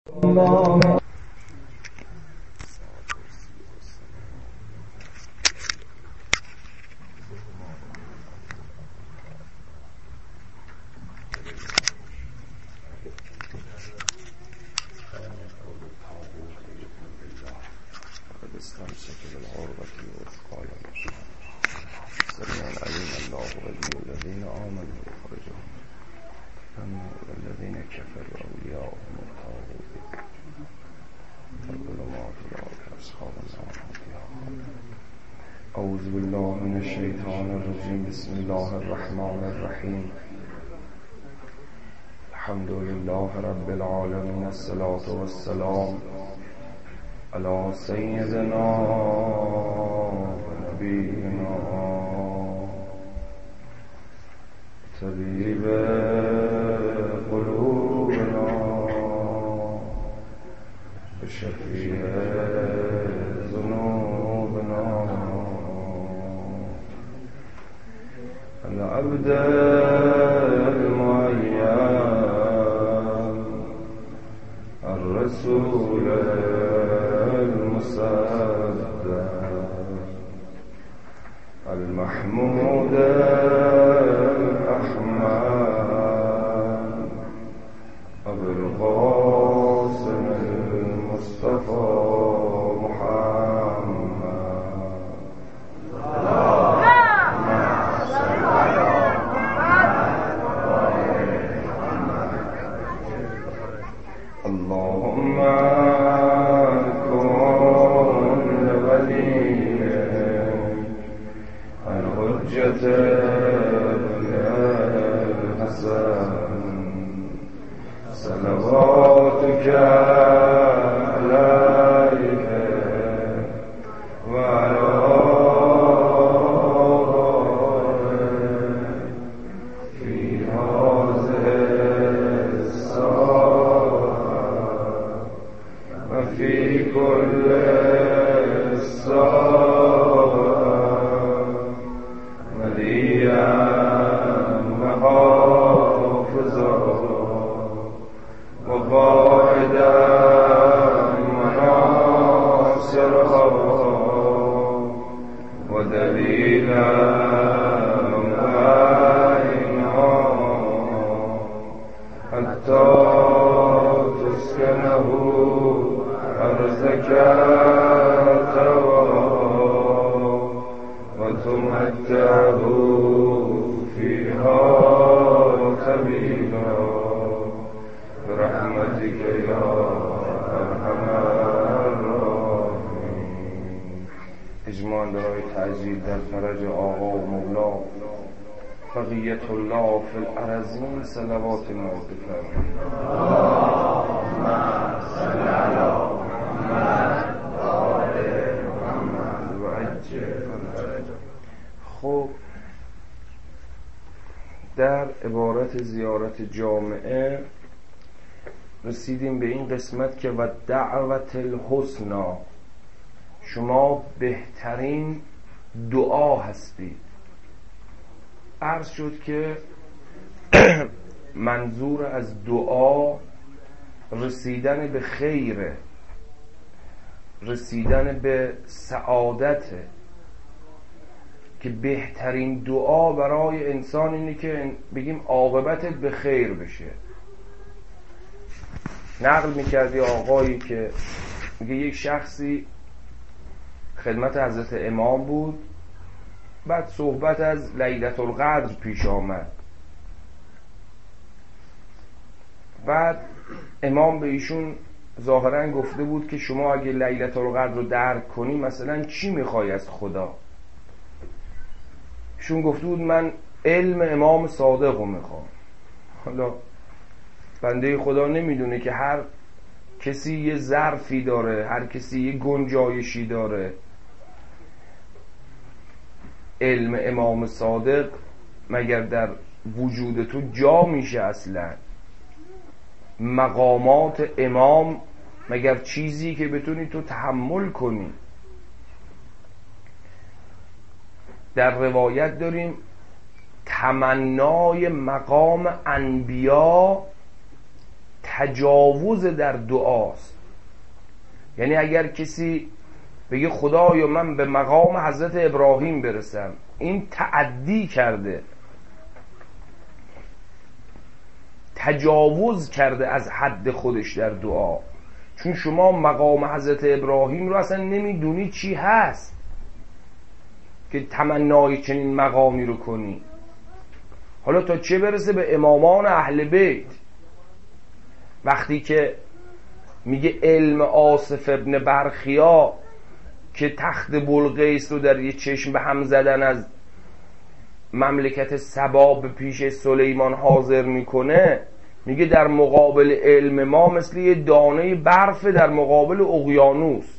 اعوذ بالله من الشیطان الرجیم. بسم الله الرحمن الرحیم. الحمد لله رب العالمین. الصلاة والسلام علی سیدنا و نبینا طبیب قلوبنا و شفیع ذنوبنا العبد المعين الرسول المصدق المحمود الأحمد أبو القاسم المصطفى صلواتك عليك وعلى في هذه الساعة وفي كل الساعة مليا محافظا وقائدا مناصرا ودليلا معينا حتى تسكنه أرزك وتمتعه فيها طويلا برحمتك يا ارحم الراحمین. اجماع برای تعجیل در فرج آقا و مولا بقیت الله فی الارضین صلوات نازل فرمایید. اللهم صل علی محمد و آل محمد و عجل فرجهم. خب در عبارت زیارت جامعه رسیدیم به این قسمت که و دعوت الحسنا، شما بهترین دعا هستید. عرض شد که منظور از دعا رسیدن به خیره، رسیدن به سعادته، که بهترین دعا برای انسان اینه که بگیم عاقبتت به خیر بشه. نقل میکردی آقایی که میگه یک شخصی خدمت حضرت امام بود، بعد صحبت از لیلة القدر پیش آمد، بعد امام به ایشون ظاهرا گفته بود که شما اگه لیلة القدر رو درک کنی مثلا چی میخوای از خدا؟ ایشون گفته بود من علم امام صادق رو میخوام. حالا بنده خدا نمیدونه که هر کسی یه ظرفی داره، هر کسی یه گنجایشی داره. علم امام صادق مگر در وجود تو جا میشه؟ اصلا مقامات امام مگر چیزی که بتونی تو تحمل کنی؟ در روایت داریم تمنای مقام انبیا تجاوز در دعاست. یعنی اگر کسی بگه خدایا من به مقام حضرت ابراهیم برسم، این تعدی کرده، تجاوز کرده از حد خودش در دعا. چون شما مقام حضرت ابراهیم رو اصلا نمیدونی چی هست که تمنای چنین مقامی رو کنی. حالا تا چه برسه به امامان اهل بیت. وقتی که میگه علم آصف ابن برخیا که تخت بلقیس رو در یه چشم به هم زدن از مملکت سبا به پیش سلیمان حاضر میکنه، میگه در مقابل علم ما مثل یه دانه برف در مقابل اقیانوس.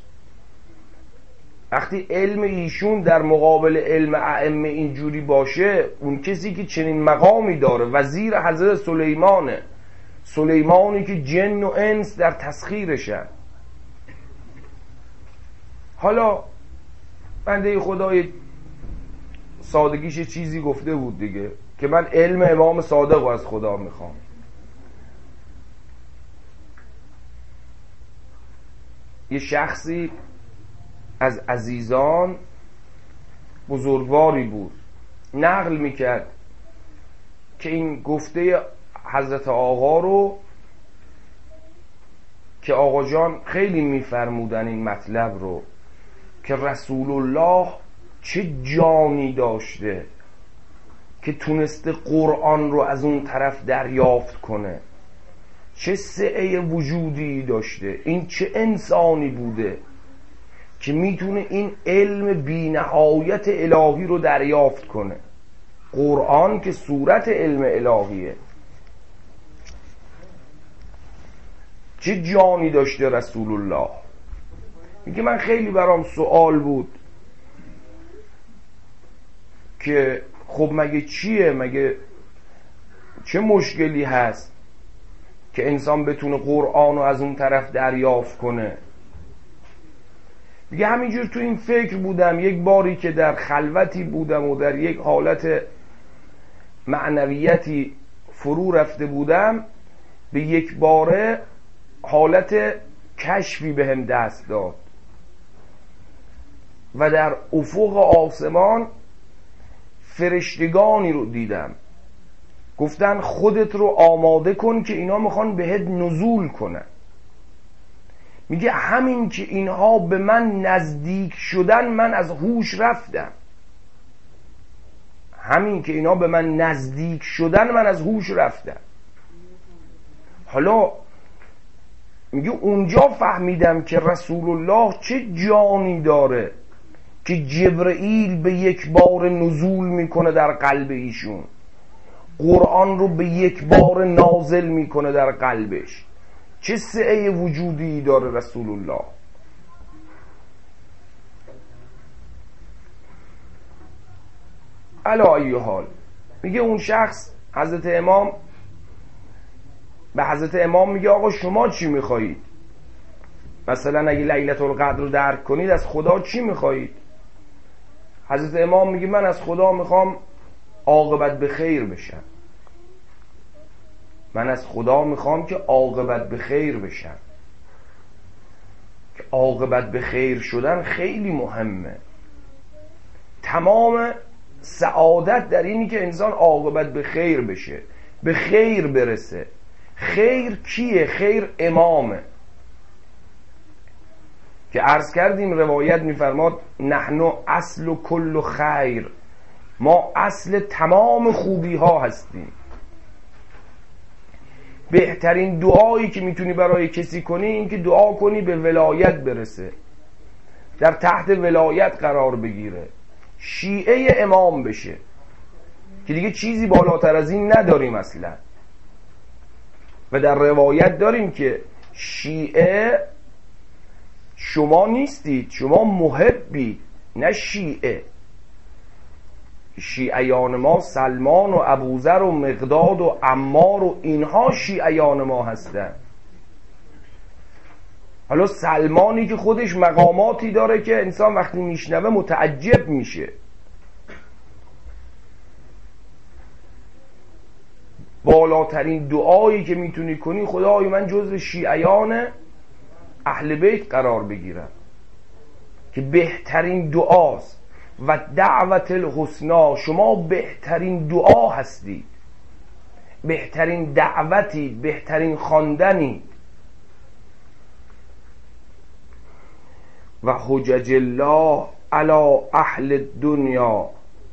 وقتی علم ایشون در مقابل علم ائمه اینجوری باشه، اون کسی که چنین مقامی داره وزیر حضرت سلیمانه، سلیمانی که جن و انس در تسخیرشن. حالا بنده خدای سادگیش چیزی گفته بود دیگه که من علم امام صادق رو از خدا میخوام. یه شخصی از عزیزان بزرگواری بود، نقل میکرد که این گفته حضرت آقا رو که آقا جان خیلی میفرمودن این مطلب رو که رسول الله چه جانی داشته که تونسته قرآن رو از اون طرف دریافت کنه، چه سعه وجودی داشته، این چه انسانی بوده که میتونه این علم بی نهایت الهی رو دریافت کنه. قرآن که صورت علم الهیه. چه جانی داشته رسول الله. میگه من خیلی برام سوال بود که خب مگه چیه، مگه چه مشکلی هست که انسان بتونه قرآن رو از اون طرف دریافت کنه. میگه همینجور تو این فکر بودم، یک باری که در خلوتی بودم و در یک حالت معنویتی فرو رفته بودم، به یک باره حالت کشفی بهم دست داد و در افق آسمان فرشتگانی رو دیدم. گفتن خودت رو آماده کن که اینا میخوان بهت نزول کنن. میگه همین که اینها به من نزدیک شدن من از هوش رفتم. همین که اینا به من نزدیک شدن من از هوش رفتم. حالا میگه اونجا فهمیدم که رسول الله چه جانی داره که جبرئیل به یک بار نزول میکنه در قلب ایشون، قرآن رو به یک بار نازل میکنه در قلبش. چه سعه وجودی داره رسول الله. علی ای حال میگه اون شخص حضرت امام به حضرت امام میگه آقا شما چی میخواهید؟ مثلا اگه لیلة القدر رو درک کنید از خدا چی میخواهید؟ حضرت امام میگه من از خدا میخوام عاقبت به خیر بشم. من از خدا میخوام که عاقبت به خیر بشم. که عاقبت به خیر شدن خیلی مهمه. تمام سعادت در اینی که انسان عاقبت به خیر بشه، به خیر برسه. خیر کیه؟ خیر امامه که عرض کردیم روایت میفرماد نحن اصل کل خیر، ما اصل تمام خوبی ها هستیم. بهترین دعایی که میتونی برای کسی کنی این که دعا کنی به ولایت برسه، در تحت ولایت قرار بگیره، شیعه امام بشه، که دیگه چیزی بالاتر از این نداریم اصلا. و در روایت داریم که شیعه شما نیستید، شما محبید، نه شیعه. شیعیان ما سلمان و ابوذر و مقداد و عمار و اینها شیعیان ما هستن. حالا سلمانی که خودش مقاماتی داره که انسان وقتی میشنوه متعجب میشه. بالاترین دعایی که میتونی کنی خدای من جزو شیعیان اهل بیت قرار بگیرم، که بهترین دعاست. و دعوت الحسنا، شما بهترین دعا هستید، بهترین دعوتی، بهترین خواندنی. و حجج الله علی اهل الدنیا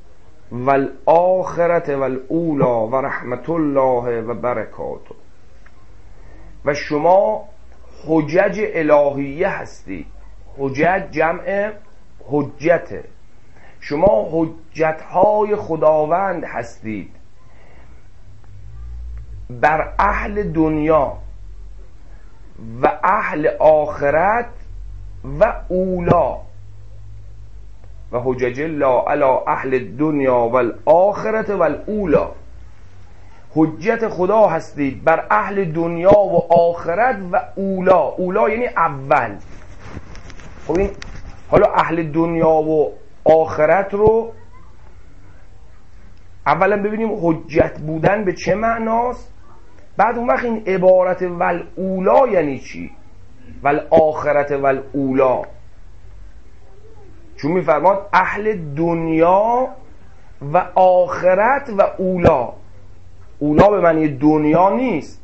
والآخرة والاولا و رحمت الله و برکاته. و شما حجج الهیه هستید. حجج جمع حجته. شما حجتهای خداوند هستید بر اهل دنیا و اهل آخرت و اولا. و حجج الله علی اهل دنیا و الاخرت و الاولا. حجت خدا هستید بر اهل دنیا و آخرت و اولا. اولا یعنی اول. خب این حالا اهل دنیا و آخرت رو اولا ببینیم حجت بودن به چه معناست، بعد اون وقت این عبارت والاولا یعنی چی، والآخرت والاولا. چون میفرماد اهل دنیا و آخرت و اولا. اولا به معنی دنیا نیست،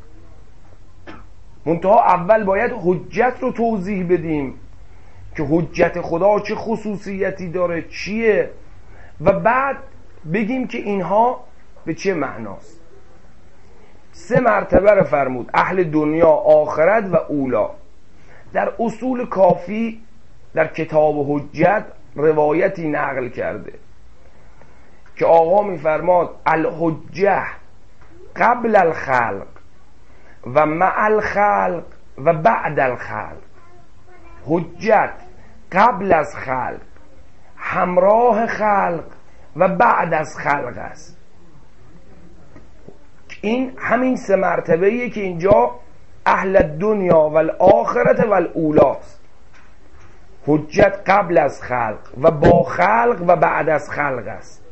منتها اول باید حجت رو توضیح بدیم که حجت خدا چه خصوصیتی داره، چیه، و بعد بگیم که اینها به چه معناست. 3 مرتبه رو فرمود، اهل دنیا، آخرت و اولا. در اصول کافی در کتاب حجت روایتی نقل کرده که آقا میفرماد الحجه قبل الخلق و مع الخلق و بعد الخلق. حجت قبل از خلق، همراه خلق و بعد از خلق است. این همین 3 مرتبه‌ایه که اینجا اهل دنیا و الاخرت و الاولاست. حجت قبل از خلق و با خلق و بعد از خلق است.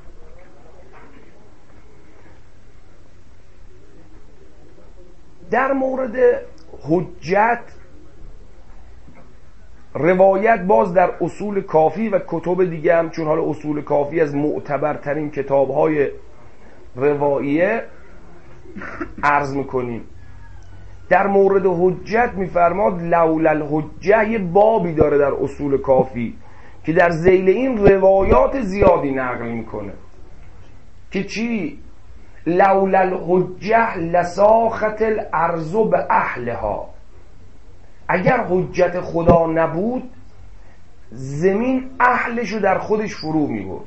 در مورد حجت روایت باز در اصول کافی و کتب دیگه هم، چون حالا اصول کافی از معتبرترین کتاب‌های رواییه عرض میکنیم. در مورد حجت میفرماد لولا الحجه، یه بابی داره در اصول کافی که در ذیل این روایات زیادی نقل میکنه که چی؟ لولا الحجه لساخت الارض به اهلها. اگر حجت خدا نبود زمین اهلشو در خودش فرو میبرد.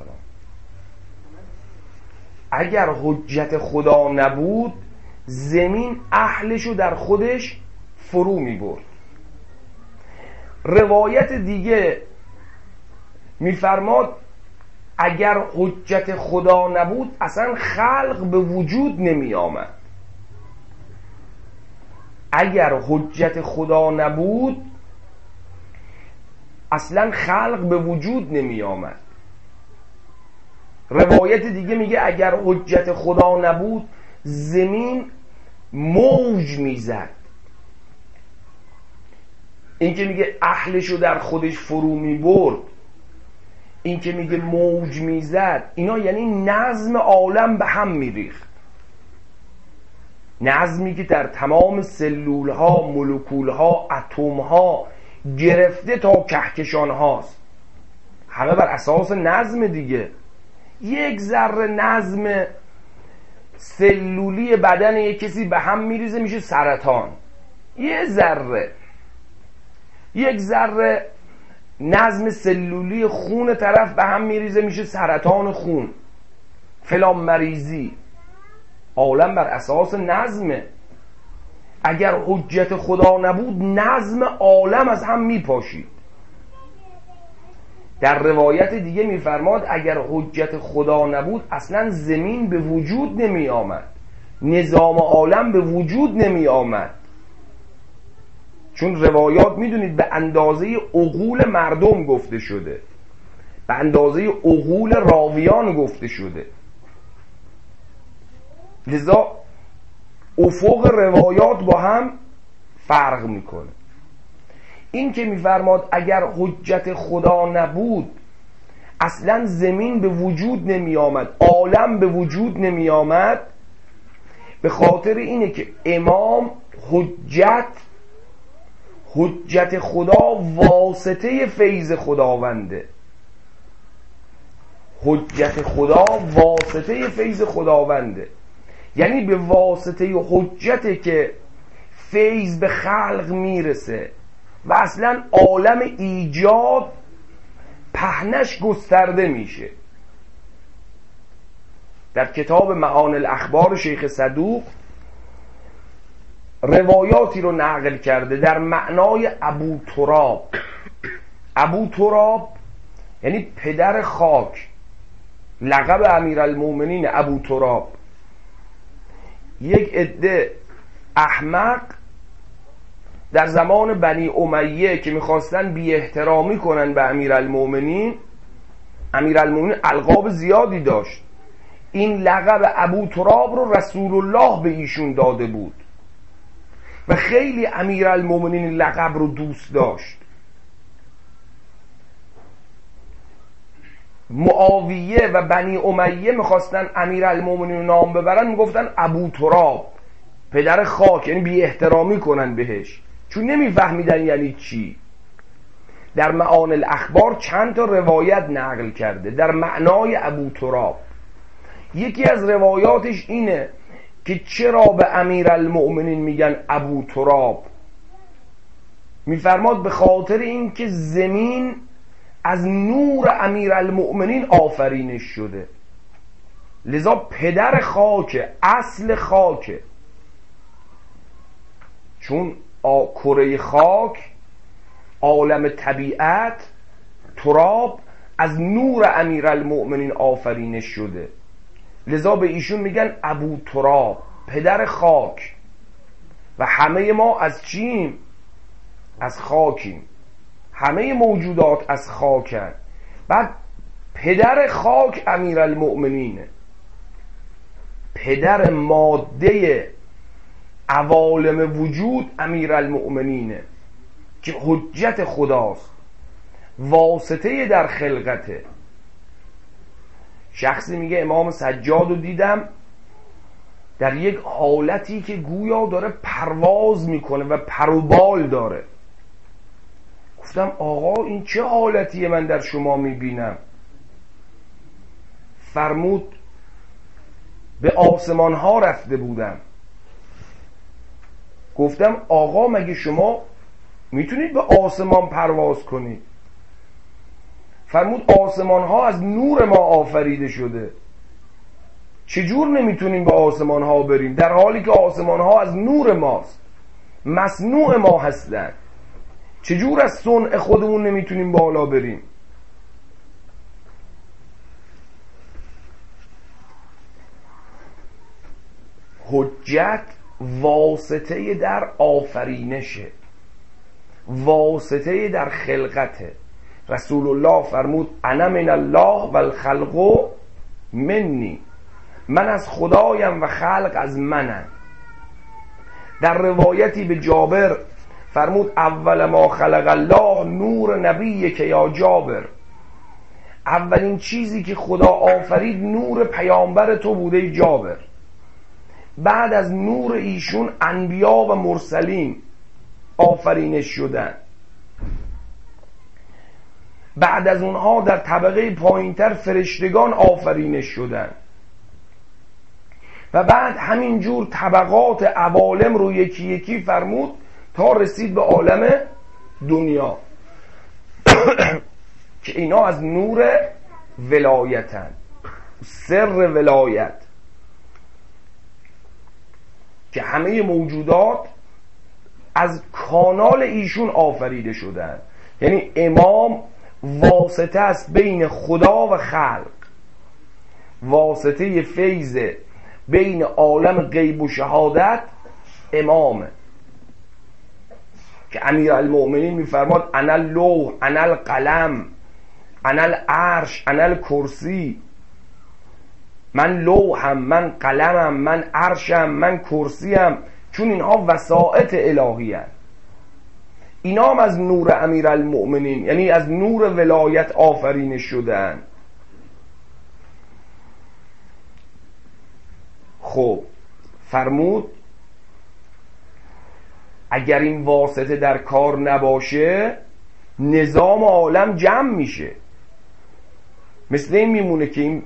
اگر حجت خدا نبود زمین اهلشو در خودش فرو میبرد. روایت دیگه میفرماد اگر حجت خدا نبود اصلا خلق به وجود نمی آمد. اگر حجت خدا نبود اصلا خلق به وجود نمی آمد. روایت دیگه میگه اگر حجت خدا نبود زمین موج میزد. این که میگه اهلشو در خودش فرو میبرد، این که میگه موج میزد، اینا یعنی نظم عالم به هم میریخت. نظمی که در تمام سلول ها، مولکول ها، اتم ها گرفته تا کهکشان هاست، همه بر اساس نظم دیگه. یک ذره نظم سلولی بدن یک کسی به هم میریزه میشه سرطان. یک ذره نظم سلولی خون طرف به هم میریزه میشه سرطان خون، فلان مریضی. عالم بر اساس نظمه. اگر حجت خدا نبود نظم عالم از هم میپاشید. در روایت دیگه میفرماد اگر حجت خدا نبود اصلا زمین به وجود نمی آمد، نظام عالم به وجود نمی آمد. چون روایات میدونید به اندازه عقول مردم گفته شده، به اندازه عقول راویان گفته شده. لذا افق روایات با هم فرق میکنه. این که میفرماد اگر حجت خدا نبود اصلا زمین به وجود نمی آمد، عالم به وجود نمی آمد، به خاطر اینه که امام حجت خدا واسطه فیض خداونده. حجت خدا واسطه فیض خداونده، یعنی به واسطه حجته که فیض به خلق میرسه و اصلا عالم ایجاد پهنش گسترده میشه. در کتاب معانی الاخبار شیخ صدوق روایاتی رو نقل کرده در معنای ابو تراب. ابو تراب یعنی پدر خاک، لقب امیرالمومنین ابو تراب. یک عده احمق در زمان بنی امیه که میخواستن بی احترامی کنن به امیرالمومنین، امیرالمومنین القاب زیادی داشت، این لقب ابو تراب رو رسول الله به ایشون داده بود و خیلی امیرالمومنین لقب رو دوست داشت. معاویه و بنی امیه میخواستن امیرالمومنین رو نام ببرن، میگفتن ابو تراب، پدر خاک، یعنی بی احترامی کنن بهش، چون نمیفهمیدن یعنی چی. در معانی الاخبار چند تا روایت نقل کرده در معنای ابو تراب. یکی از روایاتش اینه که چرا به امیرالمؤمنین میگن ابو تراب، میفرماد به خاطر این که زمین از نور امیرالمؤمنین آفرینش شده، لذا پدر خاکه، اصل خاکه. چون کره خاک، عالم طبیعت، تراب از نور امیرالمؤمنین آفرینش شده، لذا به ایشون میگن ابو تراب، پدر خاک. و همه ما از چیم؟ از خاکیم، همه موجودات از خاکن. بعد پدر خاک امیرالمؤمنینه، پدر ماده عوالم وجود امیرالمؤمنینه که حجت خداست، واسطه در خلقته. شخصی میگه امام سجاد رو دیدم در یک حالتی که گویا داره پرواز میکنه و پروبال داره. گفتم آقا این چه حالتیه من در شما میبینم؟ فرمود به آسمان ها رفته بودم. گفتم آقا مگه شما میتونید به آسمان پرواز کنید؟ فرمود آسمان ها از نور ما آفریده شده، چجور نمیتونیم به آسمان ها بریم در حالی که آسمان ها از نور ماست، مصنوع ما هستن؟ چجور از صنع خودمون نمیتونیم بالا بریم؟ حجت واسطه در آفرینشه، واسطه در خلقته. رسول الله فرمود انا من الله و الخلق منی، من از خدایم و خلق از منم. در روایتی به جابر فرمود اول ما خلق الله نور نبی که یا جابر، اولین چیزی که خدا آفرید نور پیامبر تو بوده جابر. بعد از نور ایشون انبیا و مرسلین آفرینش شدن، بعد از اونها در طبقه پایینتر فرشتگان آفرینش شدن و بعد همینجور طبقات عوالم رو یکی یکی فرمود تا رسید به عالم دنیا که اینا از نور ولایتن، سر ولایت، که همه موجودات از کانال ایشون آفریده شدن. یعنی امام واسطه است بین خدا و خلق، واسطه فیض بین عالم غیب و شهادت امامه. که امیرالمؤمنین میفرماد انا اللوح انا القلم انا العرش انا الکرسی. من لوحم، من قلمم، من عرشم، من کرسیم، چون اینها وسائط الهی هست. اینا هم از نور امیرالمؤمنین، یعنی از نور ولایت آفرینه شدن. خب فرمود اگر این واسطه در کار نباشه نظام عالم جمع میشه. مثل این میمونه که این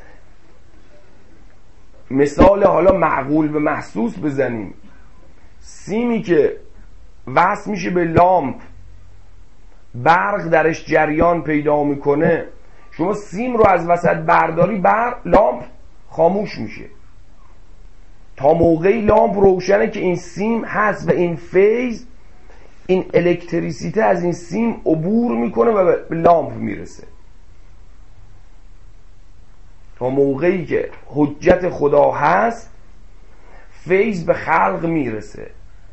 مثال حالا معقول به محسوس بزنیم، سیمی که وصل میشه به لامپ، برق درش جریان پیدا میکنه، شما سیم رو از وسط برداری، لامپ خاموش میشه. تا موقعی لامپ روشنه که این سیم هست و این فیز، این الکتریسیته از این سیم عبور میکنه و به لامپ میرسه. تا موقعی که حجت خدا هست فیض به خلق میرسه.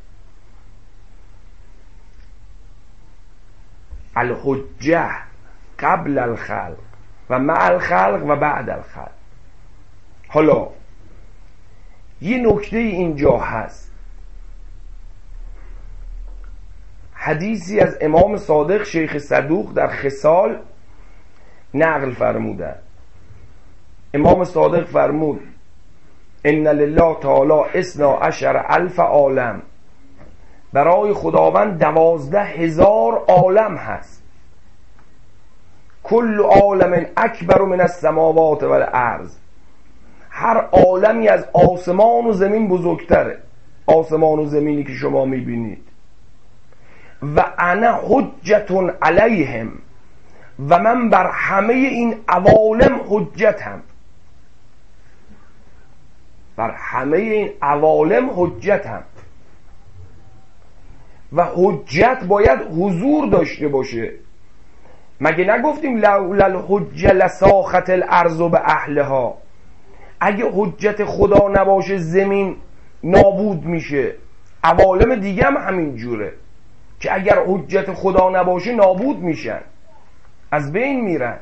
الحجه قبل الخلق و مع الخلق و بعد الخلق. حالا یه نکته اینجا هست، حدیثی از امام صادق شیخ صدوق در خصال نقل فرمودن. امام صادق فرمود ان لله تعالی 12,000 عالم، برای خداوند 12,000 عالم هست. کل عالم اکبر من السماوات و الارض، هر عالمی از آسمان و زمین بزرگتره، آسمان و زمینی که شما میبینید. و انا حجت علیهم، و من بر همه این عوالم حجتم، بر همه این عوالم حجتم. و حجت باید حضور داشته باشه. مگه نگفتیم لولا الحجه لساخت الارض به اهلها؟ اگه حجت خدا نباشه زمین نابود میشه، عوالم دیگه هم همین جوره که اگر حجت خدا نباشه نابود میشن، از بین میرن.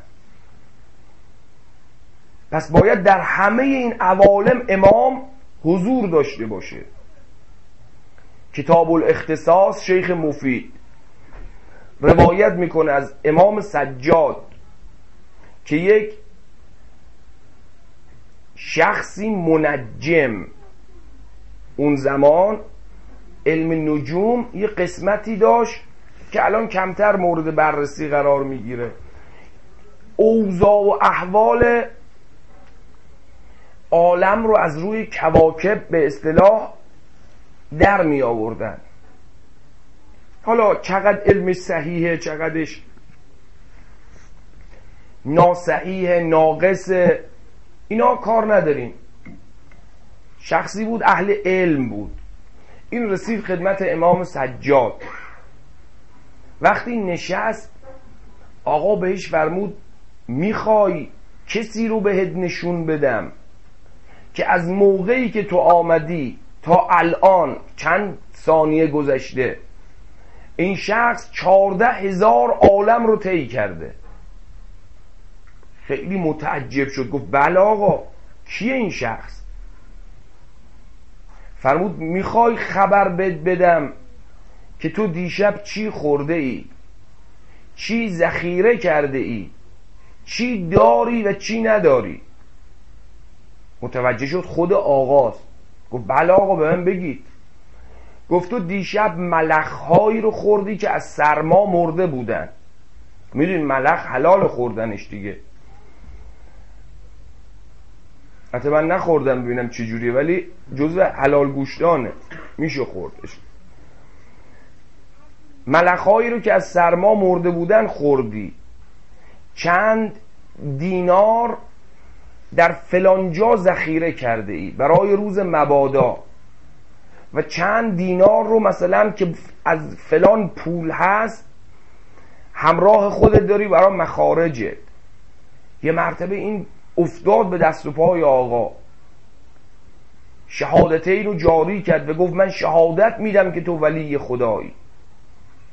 پس باید در همه این عوالم امام حضور داشته باشه. کتاب الاختصاص شیخ مفید روایت میکنه از امام سجاد که یک شخصی منجم، اون زمان علم نجوم یه قسمتی داشت که الان کمتر مورد بررسی قرار میگیره، اوضاع و احوال عالم رو از روی کواکب به اصطلاح در می آوردن. حالا چقدر علمش صحیحه، چقدرش ناصحیحه، ناقصه، اینا کار نداریم. شخصی بود اهل علم بود، این رسید خدمت امام سجاد. وقتی نشست آقا بهش فرمود میخوای کسی رو بهت نشون بدم که از موقعی که تو آمدی تا الان چند ثانیه گذشته این شخص 14,000 عالم رو طی کرده. خیلی متعجب شد، گفت بله آقا کیه این شخص؟ فرمود میخوای خبر بدم که تو دیشب چی خورده ای، چی ذخیره کرده ای، چی داری و چی نداری؟ متوجه شد خود آقاست، گفت بله آقا به من بگید. گفت تو دیشب ملخ‌هایی رو خوردی که از سرما مرده بودن. میدونی ملخ حلال خوردنش دیگه، حتی من نخوردم ببینم چه جوریه، ولی جزو حلال گوشتانه، میشه خوردش. ملخ‌هایی رو که از سرما مرده بودن خوردی، چند دینار در فلانجا ذخیره کرده ای برای روز مبادا، و چند دینار رو مثلا که از فلان پول هست همراه خودت داری برای مخارجت. یه مرتبه این افتاد به دست و پای آقا، شهادتین رو جاری کرد و گفت من شهادت میدم که تو ولی خدایی.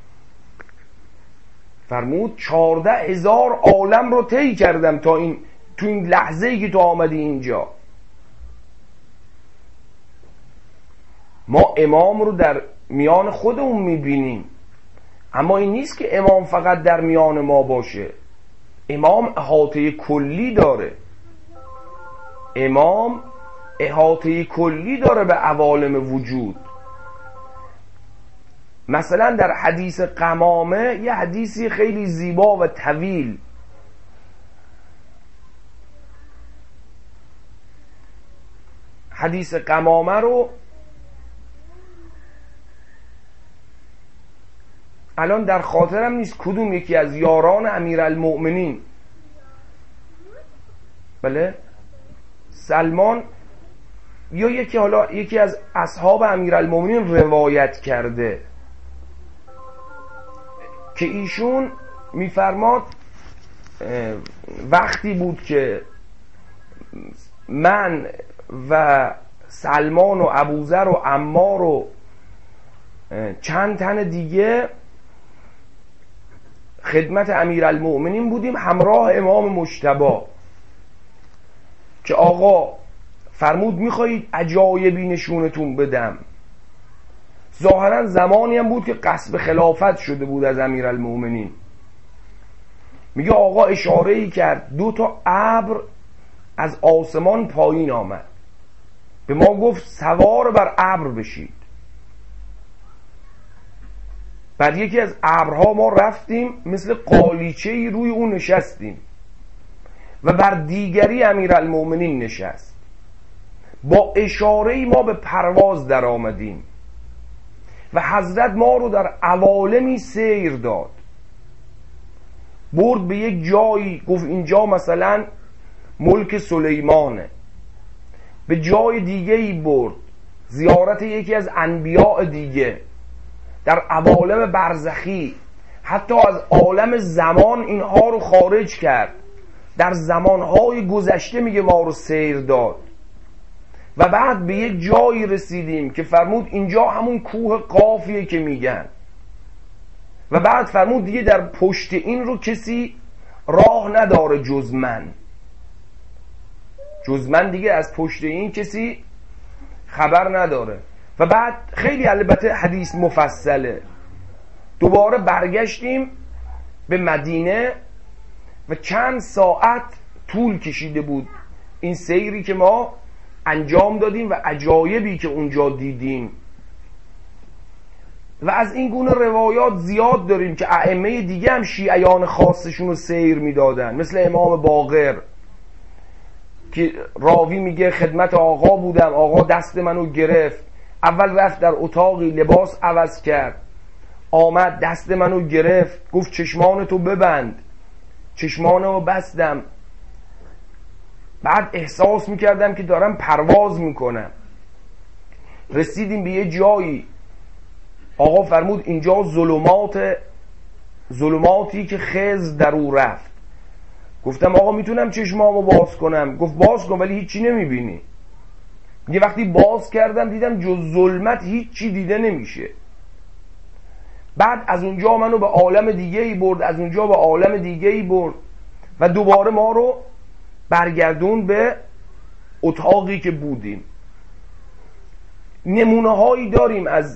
فرمود 14,000 عالم رو طی کردم تا این تو این لحظه‌ای که تو آمدی اینجا. ما امام رو در میان خودمون میبینیم، اما این نیست که امام فقط در میان ما باشه. امام احاطه کلی داره. امام احاطه کلی داره به عوالم وجود. مثلا در حدیث قمامه، یه حدیثی خیلی زیبا و طویل، حدیث قمامه رو الان در خاطرم نیست کدوم یکی از یاران امیرالمؤمنین، بله سلمان یا یکی از اصحاب امیرالمؤمنین روایت کرده که ایشون میفرماد وقتی بود که من و سلمان و ابوذر و عمار و چند تن دیگه خدمت امیرالمؤمنین بودیم همراه امام مجتبی که آقا فرمود میخواهید عجایبی نشونتون بدم. ظاهرا زمانی هم بود که غصب خلافت شده بود از امیرالمؤمنین. میگه آقا اشاره‌ای کرد، 2 ابر از آسمان پایین آمد، به ما گفت سوار بر ابر بشید. بعد یکی از ابرها ما رفتیم مثل قالیچه‌ای روی اون نشستیم و بر دیگری امیرالمؤمنین نشست. با اشاره‌ای ما به پرواز در آمدیم و حضرت ما رو در عوالمی سیر داد. برد به یک جایی، گفت اینجا مثلا ملک سلیمانه. به جای دیگه‌ای برد، زیارت یکی از انبیاء دیگه در عوالم برزخی. حتی از عالم زمان اینها رو خارج کرد، در زمانهای گذشته میگه ما رو سیر داد. و بعد به یک جایی رسیدیم که فرمود اینجا همون کوه قافیه که میگن. و بعد فرمود دیگه در پشت این رو کسی راه نداره جز من. جز من دیگه از پشت این کسی خبر نداره. و بعد خیلی البته حدیث مفصله. دوباره برگشتیم به مدینه و چند ساعت طول کشیده بود این سیری که ما انجام دادیم و عجایبی که اونجا دیدیم. و از این گونه روایات زیاد داریم که ائمه دیگه هم شیعیان خاصشون رو سیر میدادن، مثل امام باقر که راوی میگه خدمت آقا بودم، آقا دست منو گرفت، اول رفت در اتاقی لباس عوض کرد، آمد دست منو گرفت گفت چشمانتو ببند، چشمانو بستم. بعد احساس میکردم که دارم پرواز میکنم. رسیدیم به یه جایی، آقا فرمود اینجا ظلماتی که خضر در او رفت. گفتم آقا میتونم چشمامو باز کنم؟ گفت باز کن ولی هیچی نمیبینی. یه وقتی باز کردم دیدم جز ظلمت هیچی دیده نمیشه. بعد از اونجا منو به عالم دیگه ای برد، از اونجا به عالم دیگه ای برد و دوباره ما رو برگردون به اتاقی که بودیم. نمونه هایی داریم از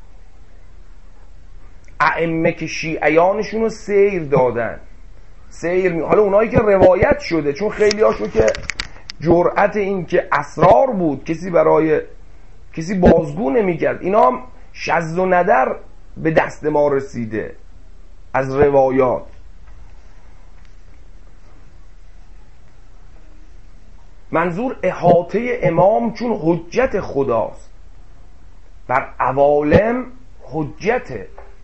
ائمه که شیعیانشون رو سیر دادن. حالا اونایی که روایت شده، چون خیلی هاشو که جرأت این که اسرار بود کسی برای کسی بازگو نمی کرد، اینا هم شذ و ندر به دست ما رسیده از روایات. منظور احاطه امام چون حجت خداست بر عوالم، حجته.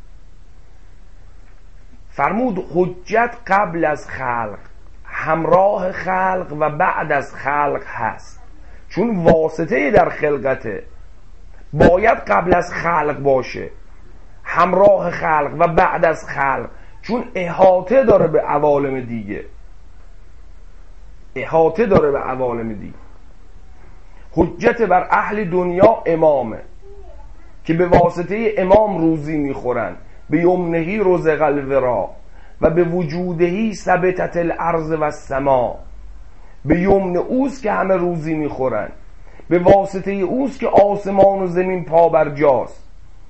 فرمود حجت قبل از خلق، همراه خلق و بعد از خلق هست. چون واسطه در خلقته، باید قبل از خلق باشه، همراه خلق و بعد از خلق، چون احاطه داره به عوالم دیگه. احاطه داره به عوالم دیگه. حجت بر اهل دنیا امامه که به واسطه امام روزی میخورن. به یمنهی رزق الورا و به وجودهی ثبتت الارض و السما. به یمن اوست که همه روزی میخورن، به واسطه اوست که آسمان و زمین پا بر جاست.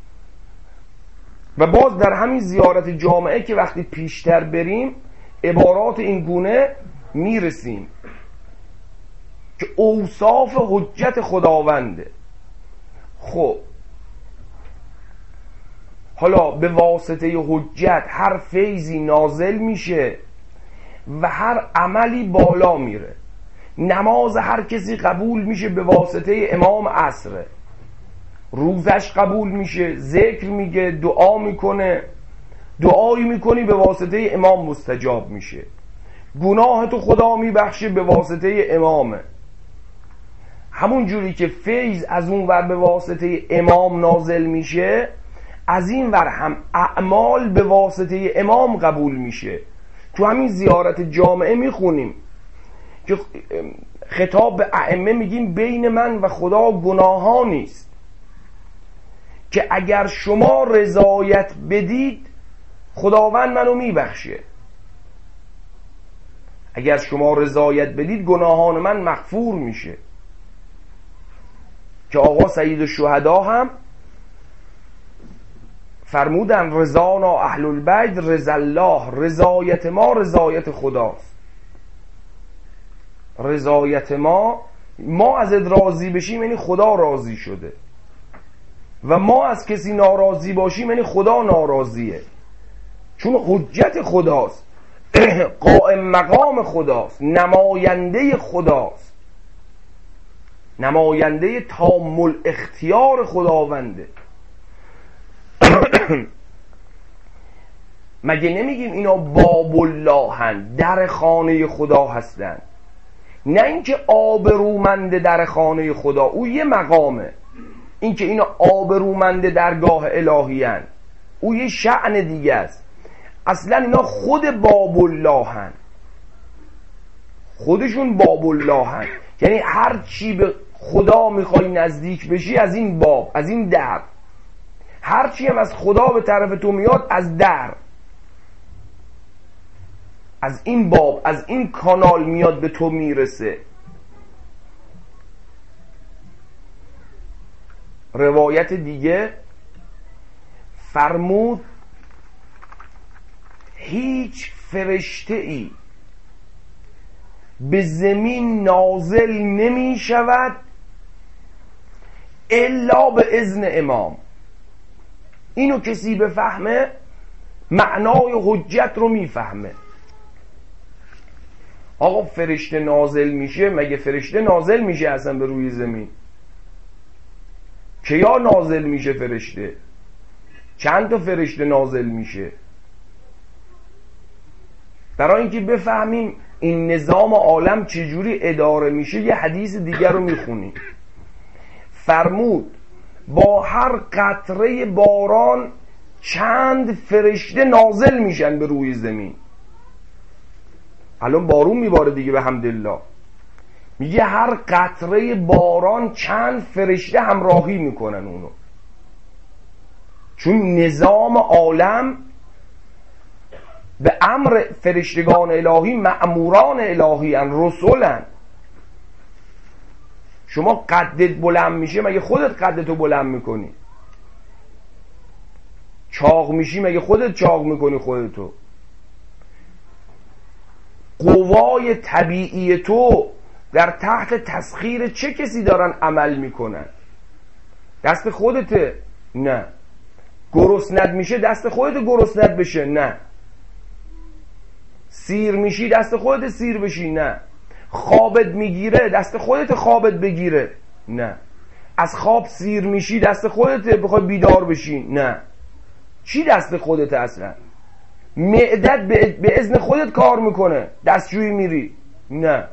و باز در همین زیارت جامعه که وقتی پیشتر بریم عبارات این گونه میرسیم که اوصاف حجت خداونده. خب حالا به واسطه حجت هر فیضی نازل میشه و هر عملی بالا میره. نماز هر کسی قبول میشه به واسطه امام عصره، روزش قبول میشه، ذکر میگه، دعا میکنه، دعایی میکنی به واسطه امام مستجاب میشه، گناه تو خدا میبخشه به واسطه امامه. همون جوری که فیض از اون ور به واسطه امام نازل میشه، از این ور هم اعمال به واسطه امام قبول میشه. تو همین زیارت جامعه میخونیم که خطاب به ائمه میگیم بین من و خدا گناهان نیست که اگر شما رضایت بدید خداوند منو میبخشه. اگر شما رضایت بدید گناهان من مغفور میشه. که آقا سید الشهدا هم فرمودن رضانا اهل البیت رضا الله، رضایت ما رضایت خداست. رضایت ما ازت راضی بشیم یعنی خدا راضی شده، و ما از کسی ناراضی باشیم یعنی خدا ناراضیه، چون حجت خداست، قائم مقام خداست، نماینده خداست، نماینده تام الاختیار خداونده. مگه نمیگیم اینا باب اللهن، در خانه خدا هستن؟ نه اینکه آبرومند در خانه خدا، او یه مقامه. اینکه اینا آبرومند درگاه الهیان او یه شأن دیگه است. اصلا اینا خود باب اللهن، خودشون باب اللهن. یعنی هر چی به خدا میخوای نزدیک بشی از این باب، از این در، هر چی هم از خدا به طرف تو میاد از در، از این باب، از این کانال میاد به تو میرسه. روایت دیگه فرمود هیچ فرشته ای به زمین نازل نمی شود الا به اذن امام. اینو کسی بفهمه معنای حجت رو میفهمه. آقا فرشته نازل میشه، مگه فرشته نازل میشه اصلا به روی زمین؟ کیا نازل میشه فرشته؟ چند تا فرشته نازل میشه؟ برای اینکه بفهمیم این نظام عالم چجوری اداره میشه یه حدیث دیگر رو میخونیم. فرمود با هر قطره باران چند فرشته نازل میشن به روی زمین. الان بارون میباره دیگه به حمدالله. میگه هر قطره باران چند فرشته همراهی میکنن اونو، چون نظام عالم به امر فرشتگان الهی مأموران الهی ان، رسولن. شما قدت بلند میشه مگه خودت قدتو بلند میکنی؟ چاق میشی مگه خودت چاق میکنی خودتو؟ قوای طبیعی تو در تحت تسخیر چه کسی دارن عمل میکنن؟ دست خودته؟ نه. گرسنت میشه دست خودت گرسنت بشه؟ نه. سیر میشی دست خودت سیر بشی؟ نه. خوابت میگیره دست خودت خوابت بگیره؟ نه. از خواب سیر میشی دست خودت بخوای بیدار بشی؟ نه. چی دست خودت اصلا؟ معدت به اذن خودت کار میکنه دستشویی میری؟ نه.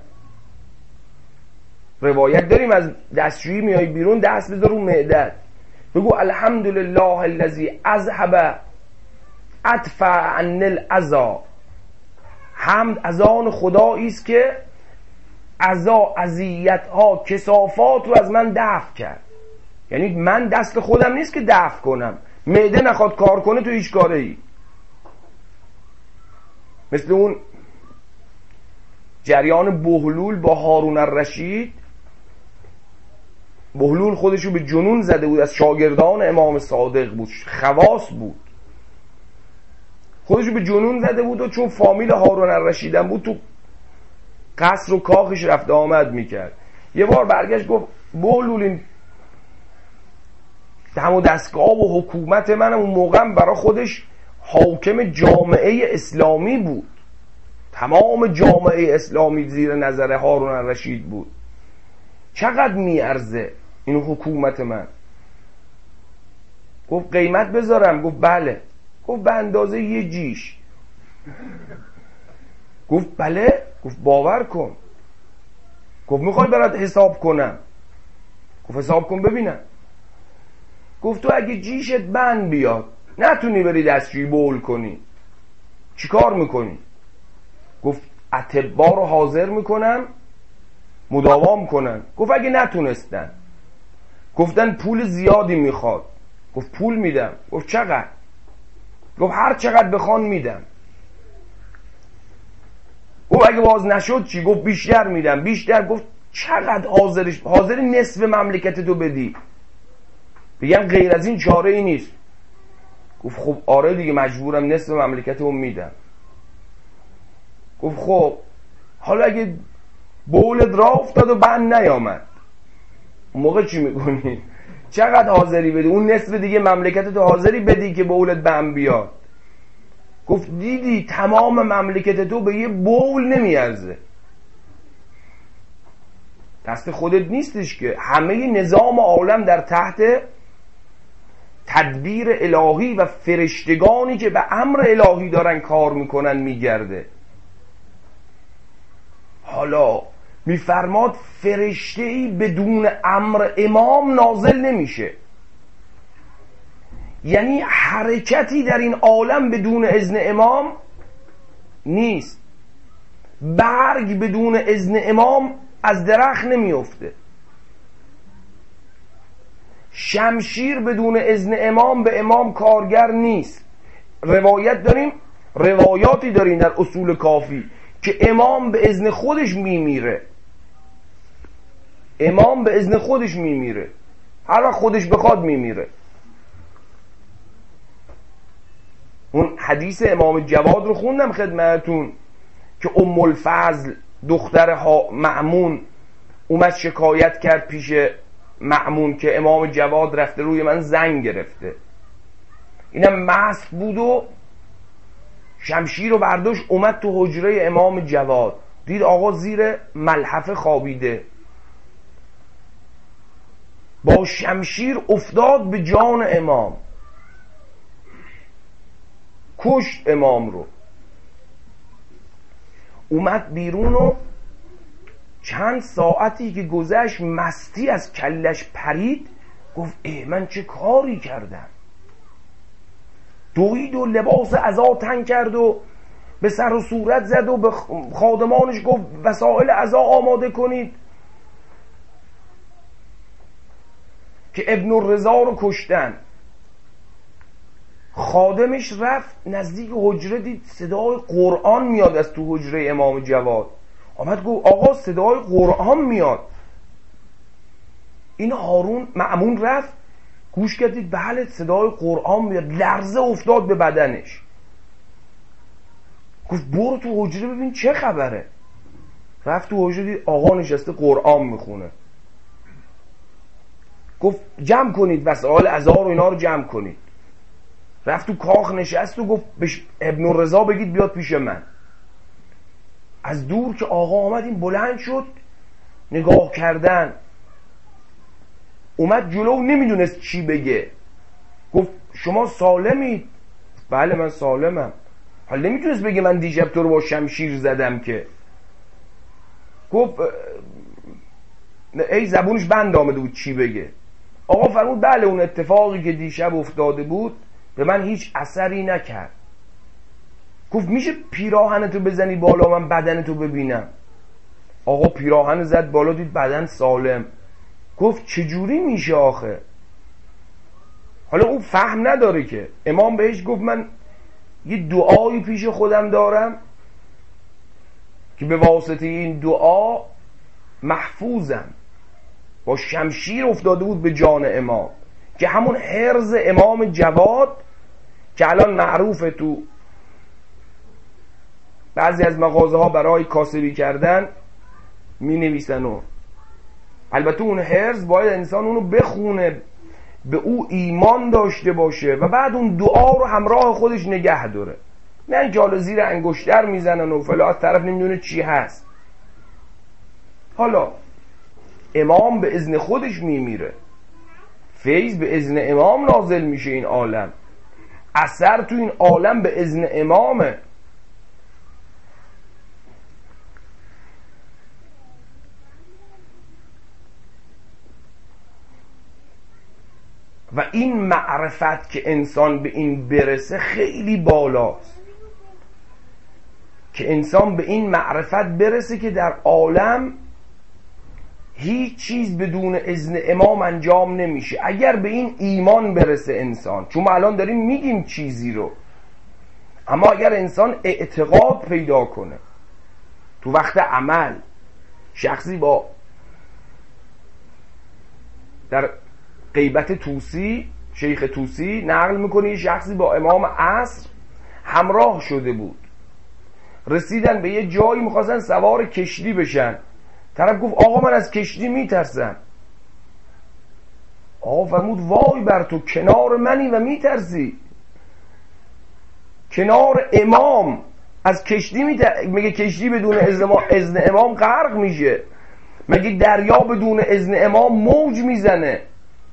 روایت داریم از دستشویی میای بیرون دست بذار رو معدت، بگو الحمدلله الذی اذهب ادفع عن الاذی. حمد از آن خدایی است که اذیت ها کثافات رو از من دفع کرد. یعنی من دست خودم نیست که دفع کنم، معده نخواد کار کنه تو هیچ کاره ای. مثل اون جریان بهلول با هارون الرشید. بهلول خودشو به جنون زده بود، از شاگردان امام صادق بود، خواص بود، خودشو به جنون زده بود و چون فامیل هارون الرشید هم بود تو قصر و کاخش رفت آمد میکرد. یه بار برگشت گفت بهلول این دم و دستگاه و حکومت منم اون موقع برای خودش حاکم جامعه اسلامی بود، تمام جامعه اسلامی زیر نظر هارون الرشید بود، چقدر میارزه این حکومت من؟ گفت قیمت بذارم؟ گفت بله. گفت به اندازه یه جیش. گفت بله. گفت باور کن. گفت میخوای برات حساب کنم؟ گفت حساب کن ببینم. گفت تو اگه جیشت بند بیاد نتونی بری دستشویی بول کنی چی کار میکنی؟ گفت اطبا رو حاضر میکنم مداوام کنن. گفت اگه نتونستن گفتن پول زیادی میخواد، گفت پول میدم. گفت چقدر؟ گفت هر چقدر بخوان میدم. گفت اگه باز نشد چی؟ گفت بیشتر میدم. بیشتر؟ گفت چقدر حاضری نصف مملکت تو بدی؟ بگم غیر از این چاره ای نیست. گفت خب آره دیگه مجبورم نصف مملکت رو میدم. گفت خب حالا اگه بولت راه افتاد و بند نیامد اون موقع چی میکنی؟ چقدر حاضری بدی؟ اون نصف دیگه مملکت تو حاضری بدی که بولت بند بیاد؟ گفت دیدی تمام مملکت تو به یه بول نمیارزه. دست خودت نیستش که، همه نظام عالم در تحت تدبیر الهی و فرشتگانی که به امر الهی دارن کار میکنن میگرده. حالا میفرماد فرشته‌ای بدون امر امام نازل نمیشه، یعنی حرکتی در این عالم بدون اذن امام نیست. برگ بدون اذن امام از درخت نمیفته. شمشیر بدون اذن امام به امام کارگر نیست. روایاتی داریم در اصول کافی که امام به اذن خودش میمیره. امام به اذن خودش میمیره، هر وقت خودش بخواد میمیره. اون حدیث امام جواد رو خوندم خدمتون که ام الفضل دختر مأمون اومد شکایت کرد پیش مأمون که امام جواد رفته روی من زن گرفته. اینم مست بود و شمشیر رو برداشت اومد تو حجره امام جواد، دید آقا زیر ملحفه خوابیده، با شمشیر افتاد به جان امام، کشت امام رو. اومد بیرون و چند ساعتی که گذشت مستی از کلش پرید. گفت من چه کاری کردم؟ دوید و لباس عزا تن کرد و به سر و صورت زد و به خادمانش گفت وسائل عزا آماده کنید که ابن الرضا رو کشتن. خادمش رفت نزدیک حجره، دید صدای قرآن میاد از تو حجره امام جواد. آمد گفت آقا صدای قرآن میاد. این هارون مأمون رفت گوش کرد، دید بله صدای قرآن میاد، لرزه افتاد به بدنش. گفت برو تو حجره ببین چه خبره. رفت تو حجره دید آقا نشسته قرآن میخونه. گفت جمع کنید وسائل عزا رو اینا رو جمع کنید. رفت تو کاخ نشست و گفت ابن الرضا بگید بیاد پیش من. از دور که آقا آمد این بلند شد نگاه کردن، اومد جلو نمیدونست چی بگه. گفت شما سالمید؟ بله من سالمم. حالا نمیتونست بگه من دیشب تو رو با شمشیر زدم که. گفت ای زبونش بند آمده بود چی بگه. آقا فرمود بله اون اتفاقی که دیشب افتاده بود به من هیچ اثری نکرد. گفت میشه پیراهنتو بزنی بالا من بدنتو ببینم؟ آقا پیراهن زد بالا دید بدن سالم. گفت چجوری میشه آخه؟ حالا اون فهم نداره که امام بهش گفت من یه دعایی پیش خودم دارم که به واسطه این دعا محفوظم. با شمشیر افتاده بود به جان امام، که همون حرز امام جواد که الان معروفه تو بعضی از مغازه ها برای کاسبی کردن می نویسن. و البته اون حرز باید انسان اونو بخونه، به او ایمان داشته باشه و بعد اون دعا رو همراه خودش نگه داره، نه اینکه حالا زیر انگشتر میزنن و فلان، از طرف نمیدونه چی هست. حالا امام به اذن خودش میمیره، فیض به اذن امام نازل میشه این عالم، اثر تو این عالم به اذن امامه. و این معرفت که انسان به این برسه خیلی بالاست، که انسان به این معرفت برسه که در عالم هیچ چیز بدون اذن امام انجام نمیشه. اگر به این ایمان برسه انسان، چون ما الان داریم میگیم چیزی رو، اما اگر انسان اعتقاد پیدا کنه تو وقت عمل، شخصی با در غیبت توسی، شیخ توسی نقل میکنه شخصی با امام عصر همراه شده بود، رسیدن به یه جایی میخواستن سوار کشتی بشن، طرف گفت آقا من از کشتی میترسم. آقا فرمود وای بر تو، کنار منی و میترسی؟ کنار امام از کشتی مگه کشتی بدون اذن امام غرق میشه؟ مگه دریا بدون اذن امام موج میزنه؟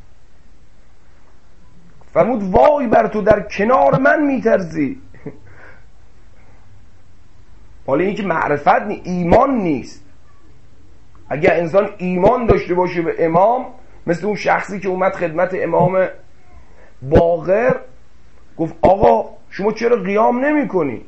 فرمود وای بر تو، در کنار من میترسی. حالا این که معرفت ایمان نیست. اگر انسان ایمان داشته باشه به امام، مثل اون شخصی که اومد خدمت امام باقر گفت آقا شما چرا قیام نمی کنی؟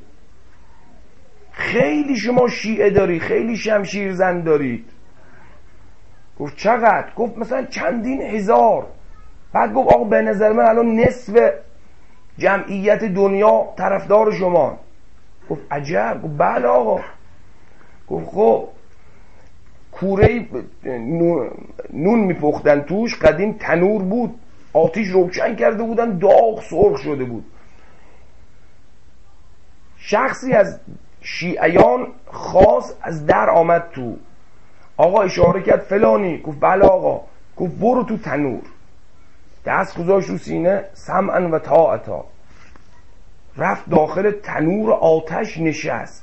خیلی شما شیعه داری، خیلی شمشیر زن دارید. گفت چقدر؟ گفت مثلا چندین هزار. بعد گفت آقا به نظر من الان نصف جمعیت دنیا طرفدار شما. گفت عجب. گفت بله آقا. گفت خب کوره نون میپختن توش، قدیم تنور بود، آتیش روشن کرده بودن، داغ سرخ شده بود. شخصی از شیعیان خاص از در آمد تو، آقا اشاره کرد فلانی. گفت بله آقا. گفت برو تو تنور. دست گذاشت رو سینه، سمعا و طاعتا، رفت داخل تنور آتش نشست.